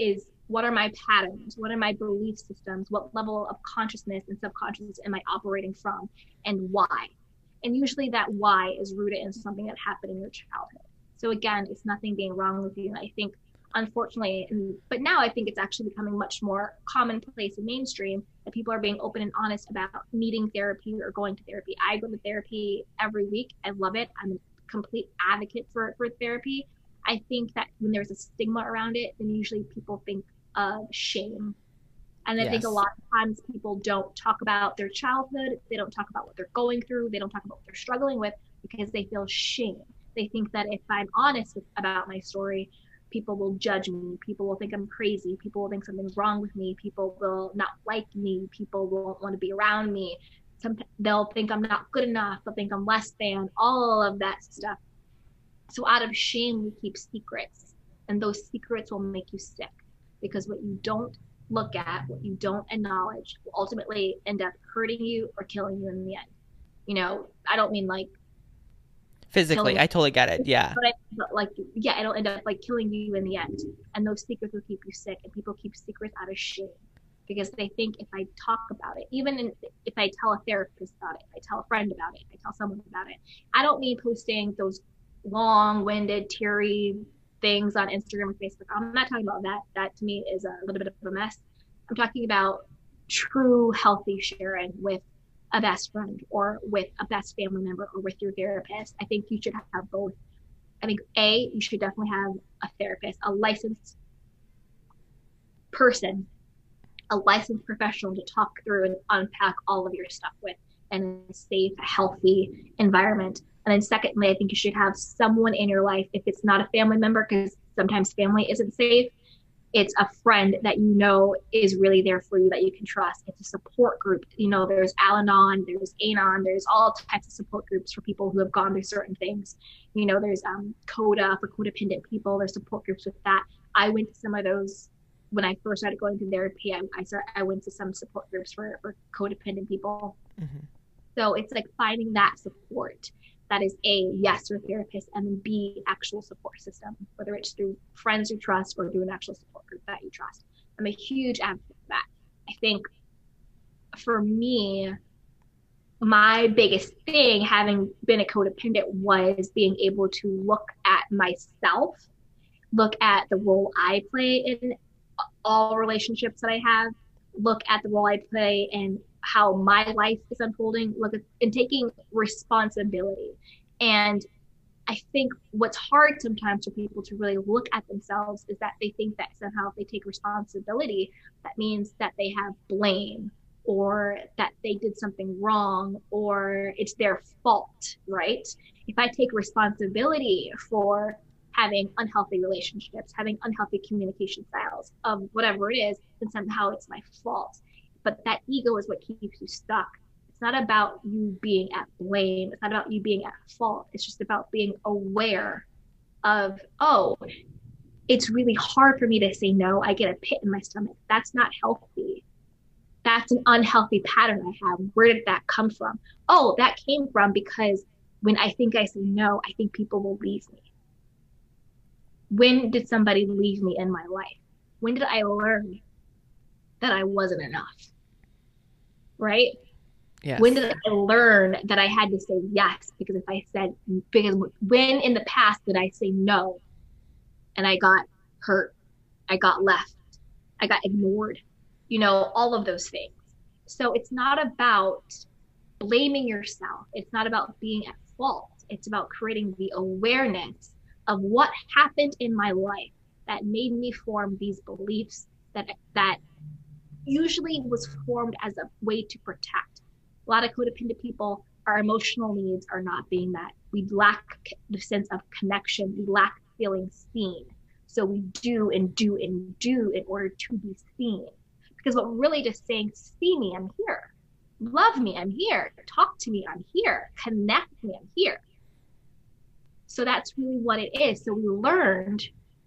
What are my patterns? What are my belief systems? What level of consciousness and subconscious am I operating from, and why? And usually that why is rooted in something that happened in your childhood. So again, it's nothing being wrong with you. And I think, unfortunately, but now I think it's actually becoming much more commonplace and mainstream that people are being open and honest about needing therapy or going to therapy. I go to therapy every week. I love it. I'm a complete advocate for therapy. I think that when there's a stigma around it, then usually people think of shame. And I think a Yes. lot of times people don't talk about their childhood. They don't talk about what they're going through. They don't talk about what they're struggling with because they feel shame. They think that if I'm honest about my story, people will judge me. People will think I'm crazy. People will think something's wrong with me. People will not like me. People won't want to be around me. They'll think I'm not good enough. They'll think I'm less than, all of that stuff. So out of shame, we keep secrets. And those secrets will make you sick because what you don't look at, what you don't acknowledge, will ultimately end up hurting you or killing you in the end. I don't mean like Physically, killing, I totally get it. Yeah. but like, yeah, it'll end up like killing you in the end. And those secrets will keep you sick. And people keep secrets out of shame because they think if I talk about it, if I tell a therapist about it, if I tell a friend about it, if I tell someone about it, I don't mean posting those long-winded, teary things on Instagram and Facebook. I'm not talking about that. That to me is a little bit of a mess. I'm talking about true healthy sharing with a best friend or with a best family member or with your therapist. I think you should have both. I think you should definitely have a therapist, a licensed person, a licensed professional to talk through and unpack all of your stuff with in a safe, healthy environment. And then secondly, I think you should have someone in your life, if it's not a family member, because sometimes family isn't safe, it's a friend that is really there for you that you can trust. It's a support group. There's Al-Anon, there's Anon, there's all types of support groups for people who have gone through certain things. There's CODA for codependent people. There's support groups with that. I went to some of those when I first started going to therapy. I went to some support groups for codependent people. Mm-hmm. So it's like finding that support that is A, yes, your therapist, and then B, actual support system, whether it's through friends you trust or through an actual support group that you trust. I'm a huge advocate for that. I think for me, my biggest thing, having been a codependent, was being able to look at myself, look at the role I play in all relationships that I have, look at the role I play in how my life is unfolding, and taking responsibility. And I think what's hard sometimes for people to really look at themselves is that they think that somehow if they take responsibility, that means that they have blame or that they did something wrong or it's their fault, right? If I take responsibility for having unhealthy relationships, having unhealthy communication styles of whatever it is, then somehow it's my fault. But that ego is what keeps you stuck. It's not about you being at blame. It's not about you being at fault. It's just about being aware of, oh, it's really hard for me to say no. I get a pit in my stomach. That's not healthy. That's an unhealthy pattern I have. Where did that come from? Oh, that came from because when I think I say no, I think people will leave me. When did somebody leave me in my life? When did I learn that I wasn't enough? Right? Yes. When did I learn that I had to say yes? Because when in the past did I say no and I got hurt, I got left, I got ignored, all of those things. So it's not about blaming yourself. It's not about being at fault. It's about creating the awareness of what happened in my life that made me form these beliefs that usually was formed as a way to protect. A lot of codependent people, our emotional needs are not being met. We lack the sense of connection. We lack feeling seen. So we do and do and do in order to be seen. Because what we're really just saying, see me, I'm here. Love me, I'm here. Talk to me, I'm here. Connect with me, I'm here. So that's really what it is. So we learned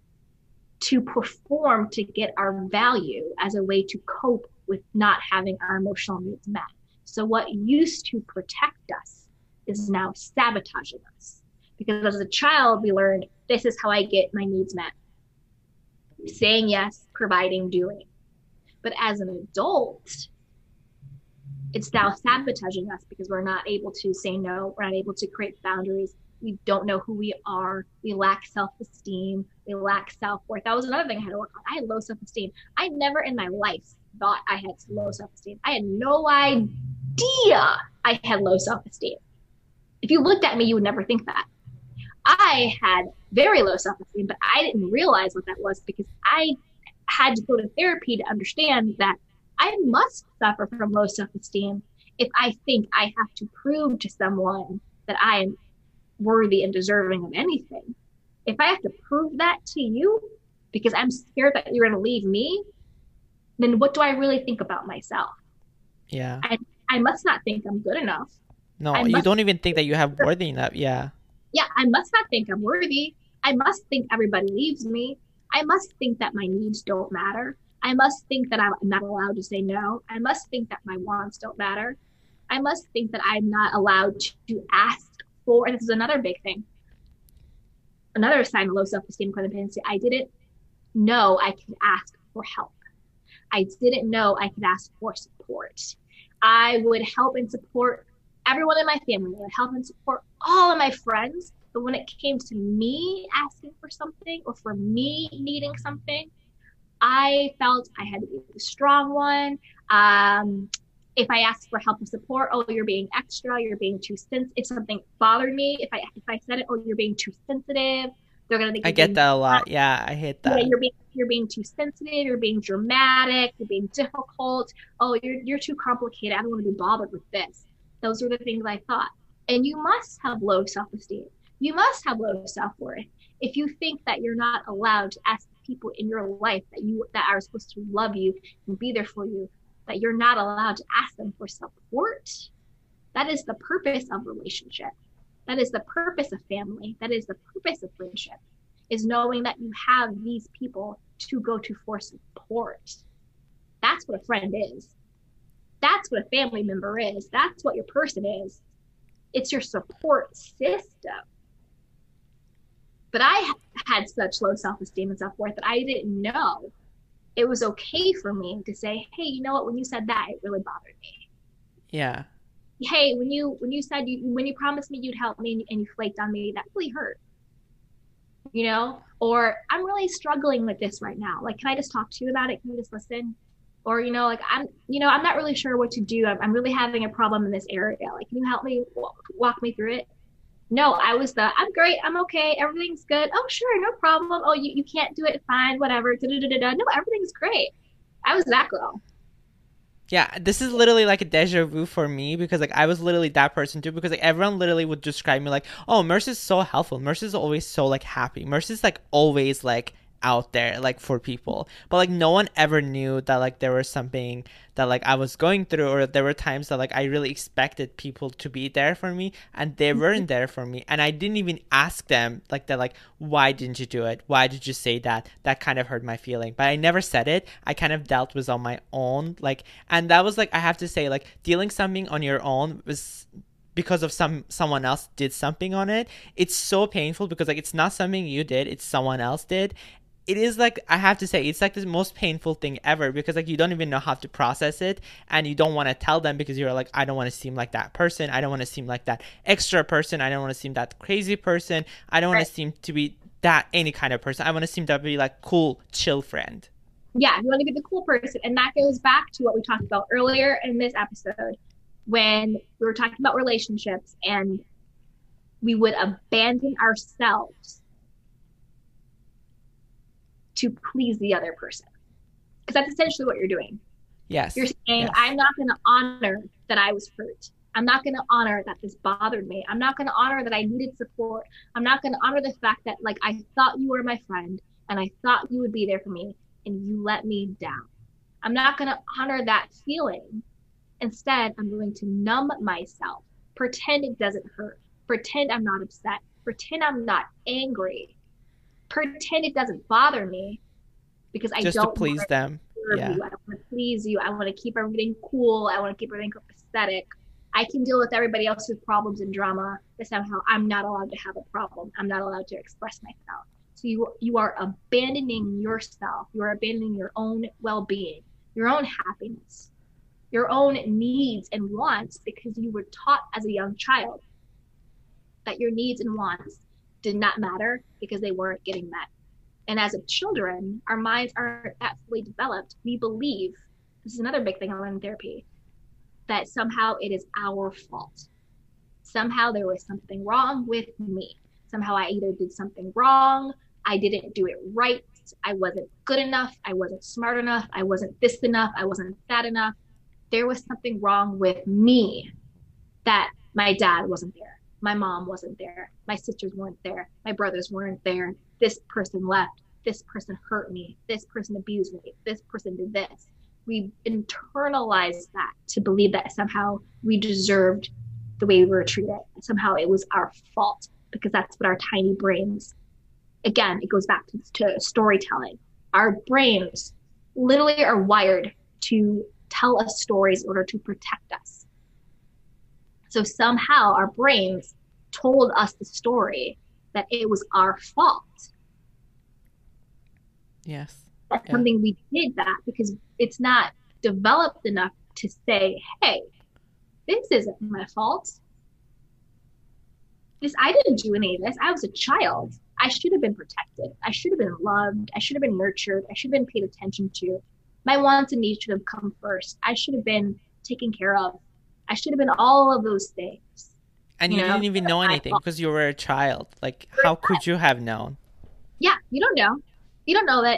to perform to get our value as a way to cope with not having our emotional needs met. So what used to protect us is now sabotaging us. Because as a child, we learned this is how I get my needs met. Saying yes, providing, doing. But as an adult, it's now sabotaging us because we're not able to say no. We're not able to create boundaries. We don't know who we are. We lack self-esteem. We lack self-worth. That was another thing I had to work on. I had low self-esteem. I never in my life thought I had low self-esteem. I had no idea I had low self-esteem. If you looked at me, you would never think that. I had very low self-esteem, but I didn't realize what that was because I had to go to therapy to understand that I must suffer from low self-esteem if I think I have to prove to someone that I am worthy and deserving of anything. If I have to prove that to you because I'm scared that you're going to leave me, then what do I really think about myself? Yeah. I must not think I'm good enough. No, you don't even think that you have worthy enough. Yeah. Yeah, I must not think I'm worthy. I must think everybody leaves me. I must think that my needs don't matter. I must think that I'm not allowed to say no. I must think that my wants don't matter. I must think that I'm not allowed to ask for, and this is another big thing, another sign of low self-esteem, codependency. I didn't know I could ask for help. I didn't know I could ask for support. I would help and support everyone in my family. I would help and support all of my friends. But when it came to me asking for something or for me needing something, I felt I had to be the strong one. If I asked for help and support, oh, you're being extra, you're being too sensitive. If something bothered me, if I said it, oh, you're being too sensitive, they're gonna think I get that a lot. Yeah, I hate that. Yeah, you're being too sensitive, you're being dramatic, you're being difficult. Oh, you're too complicated. I don't want to be bothered with this. Those are the things I thought. And you must have low self-esteem. You must have low self-worth if you think that you're not allowed to ask people in your life that are supposed to love you and be there for you, that you're not allowed to ask them for support. That is the purpose of relationship. That is the purpose of family. That is the purpose of friendship, is knowing that you have these people to go to for support. That's what a friend is. That's what a family member is. That's what your person is. It's your support system. But I had such low self-esteem and self-worth that I didn't know it was okay for me to say, hey, you know what, when you said that, it really bothered me. Yeah. Hey, when you said when you promised me you'd help me and you flaked on me, that really hurt. You know? Or I'm really struggling with this right now. Like, can I just talk to you about it? Can you just listen? Or, like I'm not really sure what to do. I'm really having a problem in this area. Like, can you help me walk me through it? No, I'm great. I'm okay. Everything's good. Oh, sure. No problem. Oh, you can't do it. Fine. Whatever. Da-da-da-da-da. No, everything's great. I was that girl. Yeah, this is literally like a deja vu for me because like I was literally that person too because like everyone literally would describe me like, oh, Mercy's so helpful. Mercy's always so like happy. Mercy's like always like out there like for people, but like no one ever knew that like there was something that like I was going through, or there were times that like I really expected people to be there for me and they weren't there for me, and I didn't even ask them like that, like, why didn't you do it, why did you say that kind of hurt my feeling, but I never said it. I kind of dealt with on my own, like, and that was like, I have to say, like, dealing something on your own was because of someone else did something on it. It's so painful because like it's not something you did, it's someone else did. It is like, I have to say, it's like the most painful thing ever because like you don't even know how to process it, and you don't want to tell them because you're like, I don't want to seem like that person, I don't want to seem like that extra person, I don't want to seem that crazy person, I don't want to seem to be that any kind of person, I want to seem to be like cool, chill friend. Yeah, you want to be the cool person. And that goes back to what we talked about earlier in this episode when we were talking about relationships and we would abandon ourselves to please the other person, because that's essentially what you're doing. Yes. You're saying, yes. I'm not going to honor that I was hurt. I'm not going to honor that this bothered me. I'm not going to honor that I needed support. I'm not going to honor the fact that like I thought you were my friend and I thought you would be there for me and you let me down. I'm not going to honor that feeling. Instead, I'm going to numb myself, pretend it doesn't hurt, pretend I'm not upset, pretend I'm not angry, pretend it doesn't bother me, because I just don't to please them. Yeah. I want to please you. I want to keep everything cool. I want to keep everything aesthetic. I can deal with everybody else's problems and drama, but somehow I'm not allowed to have a problem. I'm not allowed to express myself. So you are abandoning yourself. You are abandoning your own well-being, your own happiness, your own needs and wants because you were taught as a young child that your needs and wants did not matter because they weren't getting met. And as a children, our minds aren't that fully developed. We believe, this is another big thing I learned in therapy, that somehow it is our fault. Somehow there was something wrong with me. Somehow I either did something wrong, I didn't do it right, I wasn't good enough, I wasn't smart enough, I wasn't this enough, I wasn't that enough. There was something wrong with me, that my dad wasn't there, my mom wasn't there, my sisters weren't there, my brothers weren't there, this person left, this person hurt me, this person abused me, this person did this. We internalized that to believe that somehow we deserved the way we were treated. Somehow it was our fault because that's what our tiny brains, again, it goes back to storytelling. Our brains literally are wired to tell us stories in order to protect us. So somehow our brains told us the story that it was our fault. Yes. That's something we did that because it's not developed enough to say, hey, this isn't my fault. I didn't do any of this. I was a child. I should have been protected. I should have been loved. I should have been nurtured. I should have been paid attention to. My wants and needs should have come first. I should have been taken care of. I should have been all of those things. And you didn't even know anything because you were a child. Like, how could you have known? Yeah, you don't know. You don't know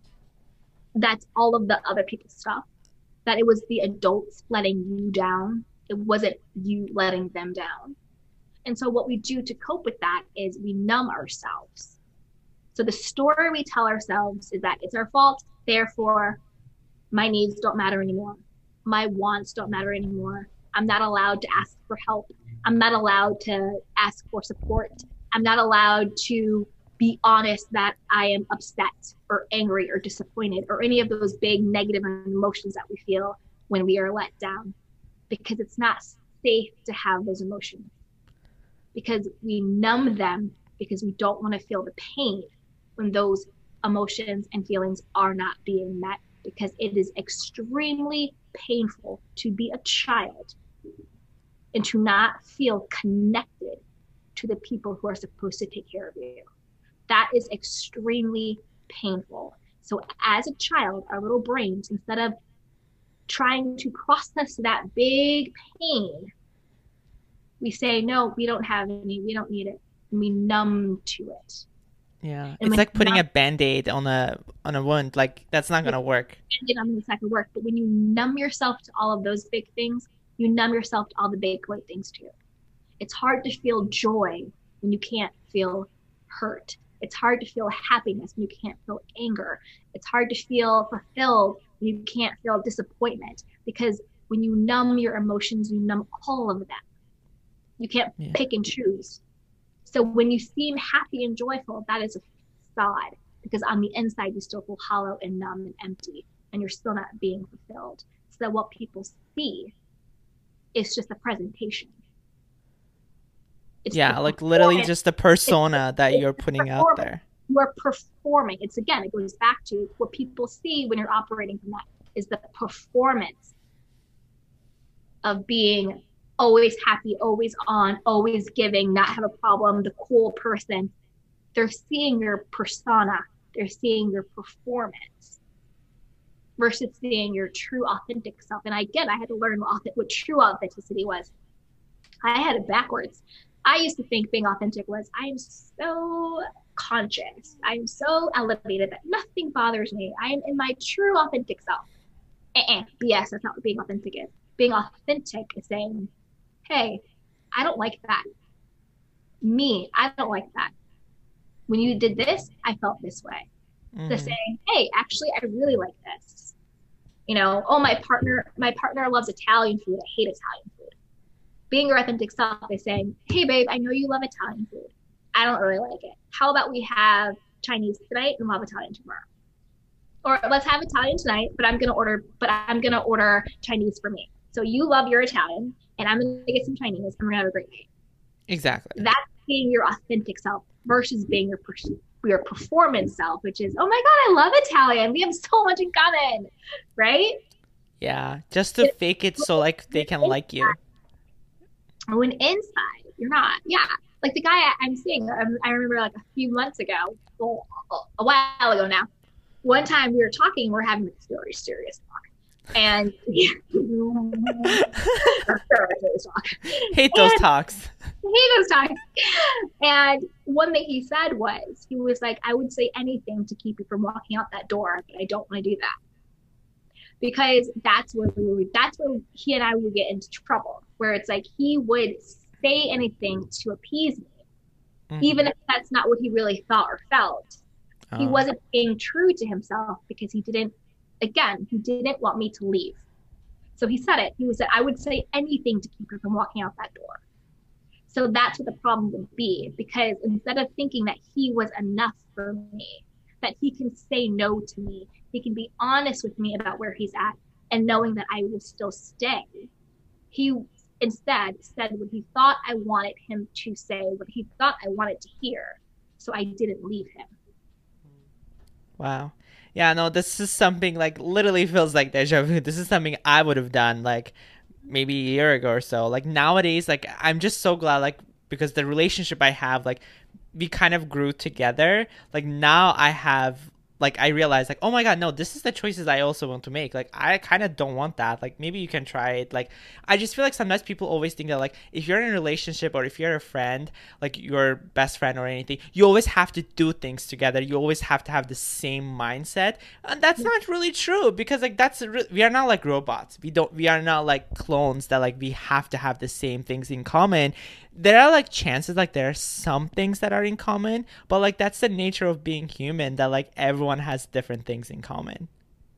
that's all of the other people's stuff. That it was the adults letting you down. It wasn't you letting them down. And so what we do to cope with that is we numb ourselves. So the story we tell ourselves is that it's our fault, therefore my needs don't matter anymore. My wants don't matter anymore. I'm not allowed to ask for help. I'm not allowed to ask for support. I'm not allowed to be honest that I am upset or angry or disappointed or any of those big negative emotions that we feel when we are let down, because it's not safe to have those emotions, because we numb them because we don't want to feel the pain when those emotions and feelings are not being met, because it is extremely painful to be a child and to not feel connected to the people who are supposed to take care of you. That is extremely painful. So as a child, our little brains, instead of trying to process that big pain, we say, no, we don't have any, we don't need it. And we numb to it. Yeah. And it's like putting a Band-Aid on a wound. Like, that's not going to work. Band-Aid on the not going to work. But when you numb yourself to all of those big things, you numb yourself to all the big white things too. It's hard to feel joy when you can't feel hurt. It's hard to feel happiness when you can't feel anger. It's hard to feel fulfilled when you can't feel disappointment, because when you numb your emotions, you numb all of them. You can't pick and choose. So when you seem happy and joyful, that is a facade, because on the inside, you still feel hollow and numb and empty, and you're still not being fulfilled. So that what people see is just a presentation. It's like literally just a persona that you're putting out there. You're performing. It goes back to what people see when you're operating from that, is the performance of being always happy, always on, always giving, not have a problem, the cool person. They're seeing your persona. They're seeing your performance versus seeing your true authentic self. And again, I had to learn what true authenticity was. I had it backwards. I used to think being authentic was, I am so conscious, I am so elevated that nothing bothers me. I am in my true authentic self. BS, that's not what being authentic is. Being authentic is saying, hey, I don't like that. I don't like that. When you did this, I felt this way. To saying, hey, actually, I really like this. My partner loves Italian food. I hate Italian food. Being your authentic self is saying, hey, babe, I know you love Italian food. I don't really like it. How about we have Chinese tonight and we'll have Italian tomorrow? Or let's have Italian tonight, but I'm gonna order Chinese for me. So you love your Italian, and I'm gonna get some Chinese, and we're gonna have a great night. Exactly. That's being your authentic self versus being your your performance self, which is, oh my God, I love Italian. We have so much in common, right? Yeah, just to fake it so like they can like you. When inside, you're not. Yeah. Like the guy I'm seeing, I remember like a few months ago, well, a while ago now, one time we were talking, we're having this very serious talk. And Hate those talks. Hate those talks. And one thing he said was, he was like, I would say anything to keep you from walking out that door, but I don't want to do that. Because that's where he and I would get into trouble, where it's like he would say anything to appease me, even if that's not what he really thought or felt. He wasn't being true to himself because he didn't want me to leave. So he said it. He said, I would say anything to keep her from walking out that door. So that's what the problem would be, because instead of thinking that he was enough for me, that he can say no to me, he can be honest with me about where he's at, and knowing that I will still stay, he instead said what he thought I wanted him to say, what he thought I wanted to hear. So I didn't leave him. Wow. Yeah, no, this is something like literally feels like deja vu. This is something I would have done like maybe a year ago or so. Like nowadays, like I'm just so glad, like, because the relationship I have, like we kind of grew together. Like now I have, like, I realize like, oh my God, no, this is the choices I also want to make. Like I kind of don't want that. Like maybe you can try it. Like I just feel like sometimes people always think that like if you're in a relationship or if you're a friend, like your best friend or anything, you always have to do things together. You always have to have the same mindset. And that's not really true, because like we are not like robots. We are not like clones that like we have to have the same things in common. There are like chances, like there are some things that are in common, but like that's the nature of being human, that like everyone has different things in common.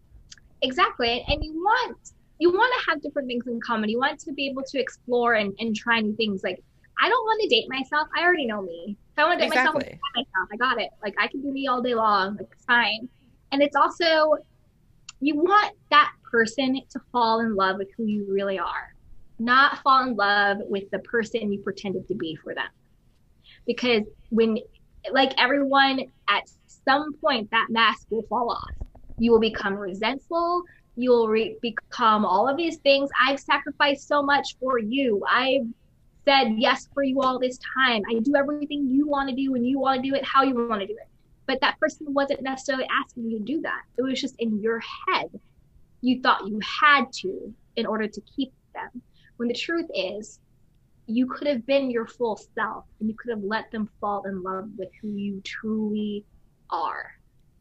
Exactly. And you want to have different things in common. You want to be able to explore and try new things. Like I don't want to date myself. I already know me. If I want to date myself, I got it. Like I can do me all day long. Like it's fine. And it's also, you want that person to fall in love with who you really are, not fall in love with the person you pretended to be for them. Because when, like everyone, at some point that mask will fall off. You will become resentful. You will become all of these things. I've sacrificed so much for you. I've said yes for you all this time. I do everything you want to do when you want to do it, how you want to do it. But that person wasn't necessarily asking you to do that. It was just in your head. You thought you had to in order to keep them. When the truth is, you could have been your full self and you could have let them fall in love with who you truly are,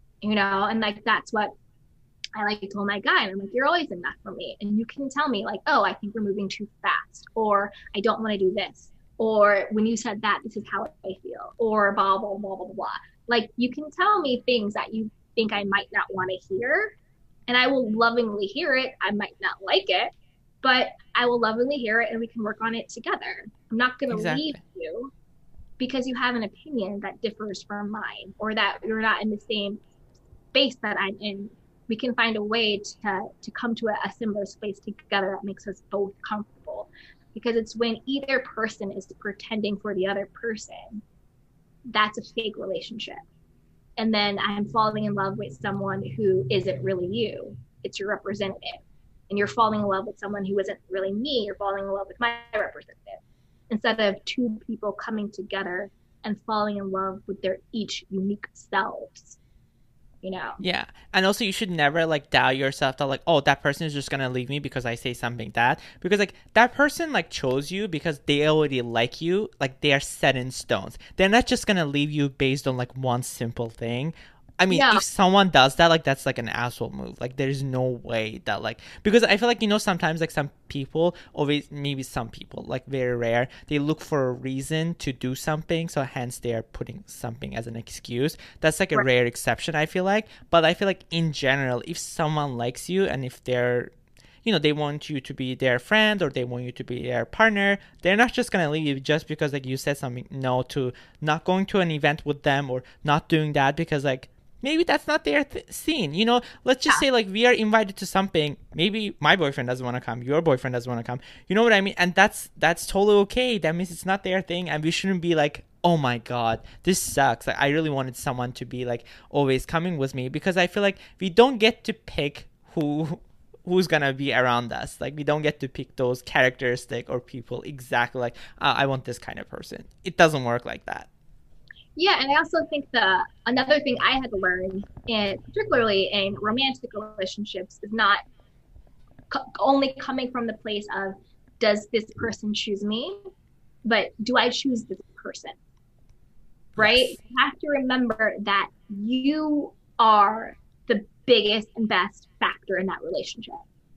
and like, that's what I like to tell my guy. And I'm like, you're always enough for me. And you can tell me like, oh, I think we're moving too fast, or I don't want to do this, or when you said that, this is how I feel, or blah, blah, blah, blah, blah. Like you can tell me things that you think I might not want to hear, and I will lovingly hear it. I might not like it, but I will lovingly hear it and we can work on it together. I'm not going to leave you because you have an opinion that differs from mine, or that you're not in the same space that I'm in. We can find a way to come to a similar space together that makes us both comfortable. Because it's when either person is pretending for the other person, that's a fake relationship. And then I'm falling in love with someone who isn't really you. It's your representative. And you're falling in love with someone who isn't really me. You're falling in love with my representative. Instead of two people coming together and falling in love with their each unique selves. Yeah. And also you should never like doubt yourself that like, oh, that person is just gonna leave me because I say something that, because like that person like chose you because they already like you. Like they are set in stones. They're not just gonna leave you based on like one simple thing. I mean, if someone does that, like, that's, like, an asshole move. Like, there's no way that, like... Because I feel like, sometimes, like, some people, maybe some people, like, very rare, they look for a reason to do something, so hence they are putting something as an excuse. That's, like, a rare exception, I feel like. But I feel like, in general, if someone likes you and if they're... they want you to be their friend or they want you to be their partner, they're not just going to leave you just because, like, you said something no to not going to an event with them or not doing that because, like... Maybe that's not their scene. Let's just say like we are invited to something. Maybe my boyfriend doesn't want to come. Your boyfriend doesn't want to come. You know what I mean? And that's totally okay. That means it's not their thing. And we shouldn't be like oh my god, this sucks. Like I really wanted someone to be like always coming with me, because I feel like we don't get to pick who's gonna be around us. Like we don't get to pick those characteristic or people exactly like, I want this kind of person. It doesn't work like that. Yeah, and I also think the another thing I had to learn, in particularly in romantic relationships, is not only coming from the place of does this person choose me, but do I choose this person? Right? Yes. You have to remember that you are the biggest and best factor in that relationship.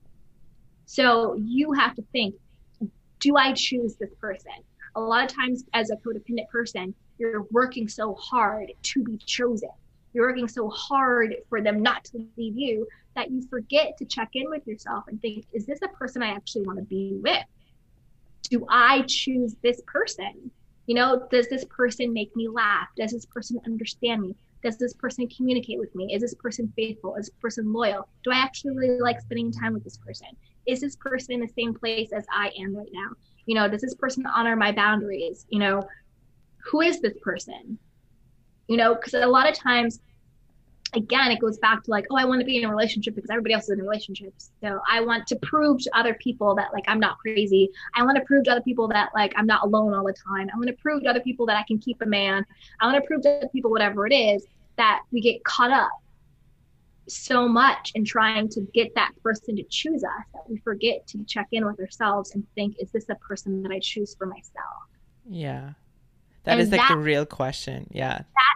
So you have to think, do I choose this person? A lot of times, as a codependent person, you're working so hard to be chosen. You're working so hard for them not to leave you that you forget to check in with yourself and think, is this a person I actually want to be with? Do I choose this person? You know, does this person make me laugh? Does this person understand me? Does this person communicate with me? Is this person faithful? Is this person loyal? Do I actually really like spending time with this person? Is this person in the same place as I am right now? You know, does this person honor my boundaries? You know, who is this person? You know, because a lot of times, again, it goes back to like, oh, I want to be in a relationship because everybody else is in relationships. So I want to prove to other people that like I'm not crazy. I want to prove to other people that like I'm not alone all the time. I want to prove to other people that I can keep a man. I want to prove to other people whatever it is, that we get caught up so much in trying to get that person to choose us that we forget to check in with ourselves and think, is this a person that I choose for myself? Yeah. That is And like the that real question. Yeah.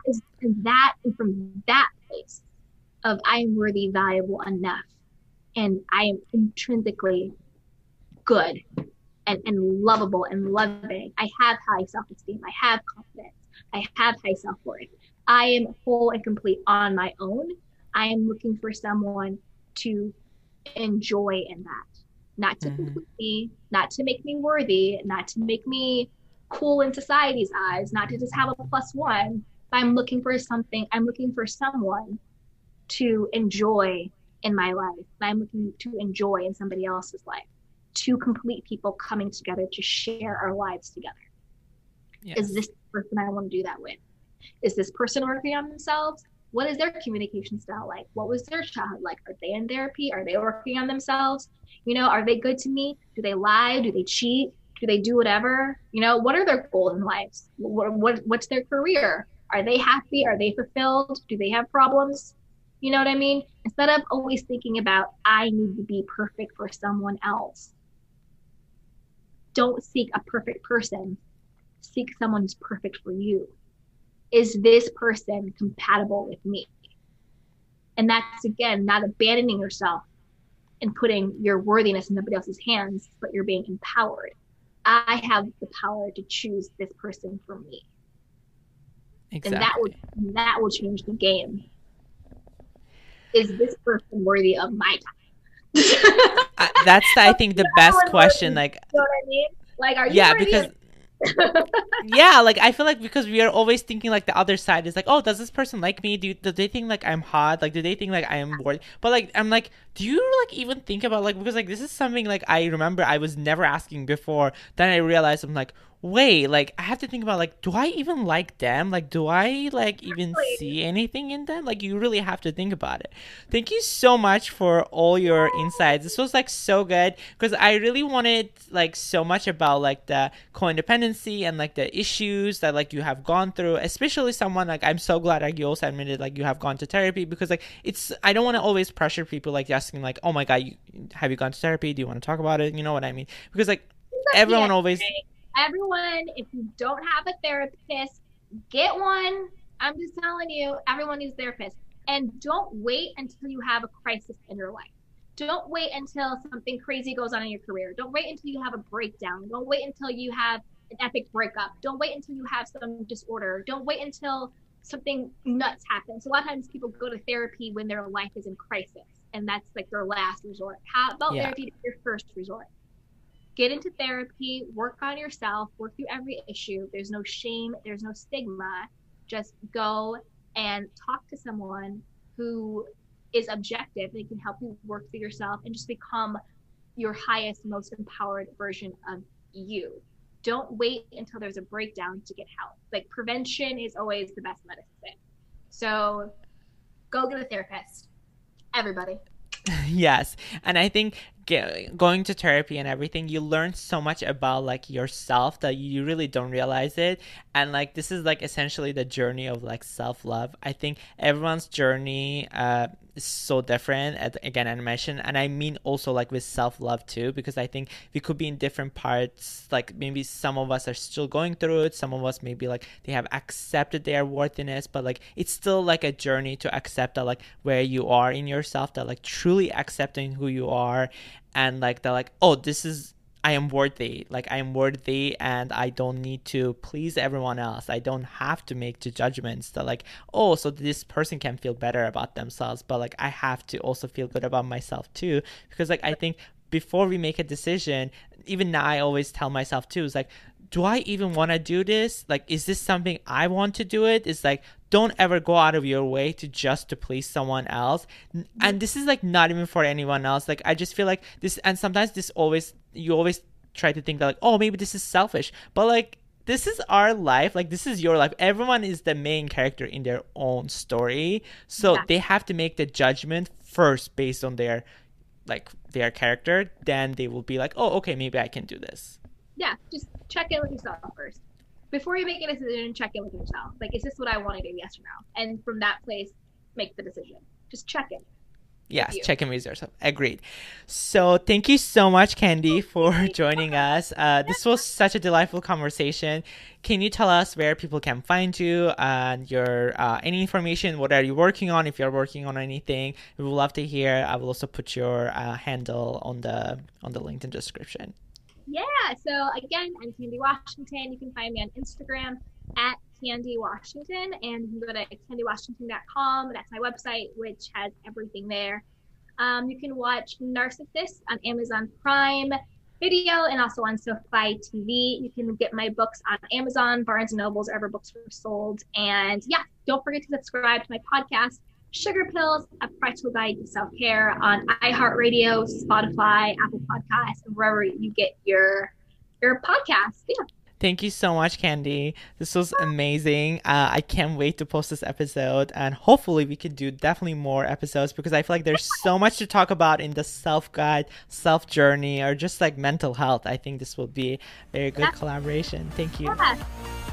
and from that place of I am worthy, valuable enough, and I am intrinsically good and lovable and loving. I have high self-esteem. I have confidence. I have high self-worth. I am whole and complete on my own. I am looking for someone to enjoy in that, not to Mm-hmm. complete me, not to make me worthy, not to make me cool in society's eyes, not to just have a plus one. I'm looking for something, I'm looking for someone to enjoy in my life. I'm looking to enjoy in somebody else's life. Two complete people coming together to share our lives together. Is Yes. this the person I want to do that with? Is this person working on themselves? What is their communication style like? What was their childhood like? Are they in therapy? Are they working on themselves? You know, are they good to me? Do they lie? Do they cheat? Do they do whatever? You know, what are their goals in life? What's their career? Are they happy? Are they fulfilled? Do they have problems? You know what I mean? Instead of always thinking about, I need to be perfect for someone else, don't seek a perfect person. Seek someone who's perfect for you. Is this person compatible with me? And that's, again, not abandoning yourself and putting your worthiness in somebody else's hands, but you're being empowered. I have the power to choose this person for me. And Exactly. that will change the game. Is this person worthy of my time? That's I think the best question. You Like, know what I mean? Like, are you yeah, worthy because of yeah, like I feel like because we are always thinking like the other side is like, oh, does this person like me? Do they think like I'm hot? Like, do they think like I am bored? But like, I'm like, do you like even think about like, because like this is something like I remember I was never asking before. Then I realized I'm like, wait, like I have to think about like, do I even like them? Like, do I like even exactly? see anything in them? Like, you really have to think about it. Thank you so much for all your insights. This was like so good because I really wanted like so much about like the codependency and like the issues that like you have gone through, especially someone like I'm so glad like you also admitted like you have gone to therapy, because like it's I don't want to always pressure people like asking like, oh my god, have you gone to therapy? Do you want to talk about it? You know what I mean? Because like Yeah. everyone always. Everyone, if you don't have a therapist, get one. I'm just telling you, everyone needs a therapist. And don't wait until you have a crisis in your life. Don't wait until something crazy goes on in your career. Don't wait until you have a breakdown. Don't wait until you have an epic breakup. Don't wait until you have some disorder. Don't wait until something nuts happens. A lot of times people go to therapy when their life is in crisis, and that's like their last resort. How about Yeah. therapy to your first resort? Get into therapy, work on yourself, work through every issue. There's no shame, there's no stigma. Just go and talk to someone who is objective. They can help you work through yourself and just become your highest, most empowered version of you. don't wait until there's a breakdown to get help. Like prevention is always the best medicine. So go get a therapist, everybody. Yes. And I think going to therapy and everything, you learn so much about like yourself that you really don't realize it. And like this is like essentially the journey of like self-love. I think everyone's journey is so different, again, animation, and I mean also like with self-love too, because I think we could be in different parts. Like maybe some of us are still going through it, some of us maybe like they have accepted their worthiness, but like it's still like a journey to accept that like where you are in yourself, that like truly accepting who you are, and like they're like, oh, this is, I am worthy, like I am worthy, and I don't need to please everyone else. I don't have to make the judgments that like, oh, so this person can feel better about themselves, but like I have to also feel good about myself too. Because like I think before we make a decision, even now I always tell myself too, is like, do I even want to do this? Like, is this something I want to do it? It's like, don't ever go out of your way to just to please someone else. And this is like not even for anyone else. Like, I just feel like this, and sometimes this always, you always try to think that like, oh, maybe this is selfish. But like, this is our life. Like, this is your life. Everyone is the main character in their own story. So they have to make the judgment first based on their, like, their character. Then they will be like, oh, okay, maybe I can do this. Yeah, just check in with yourself first. Before you make a decision, check in with yourself. Like, is this what I want to do? Yes or no? And from that place, make the decision. Just check in. Yes, check in with yourself. Agreed. So thank you so much, Candy, for joining us. This was such a delightful conversation. Can you tell us where people can find you and your any information? What are you working on? If you're working on anything, we would love to hear. I will also put your handle on the LinkedIn description. Yeah, so again, I'm Candy Washington. You can find me on Instagram at Candy Washington, and you can go to candywashington.com. That's my website, which has everything there. You can watch Narcissist on Amazon Prime Video and also on SoFi TV. You can get my books on Amazon, Barnes & Nobles, wherever books are sold. And yeah, don't forget to subscribe to my podcast, Sugar Pills, A Practical Guide to Self-Care, on iHeartRadio, Spotify, Apple Podcasts, and wherever you get your podcasts. Yeah. Thank you so much, Candy. This was amazing. I can't wait to post this episode, and hopefully we could do definitely more episodes, because I feel like there's so much to talk about in the self-guide, self-journey, or just like mental health. I think this will be a very good collaboration. Thank you. Yeah.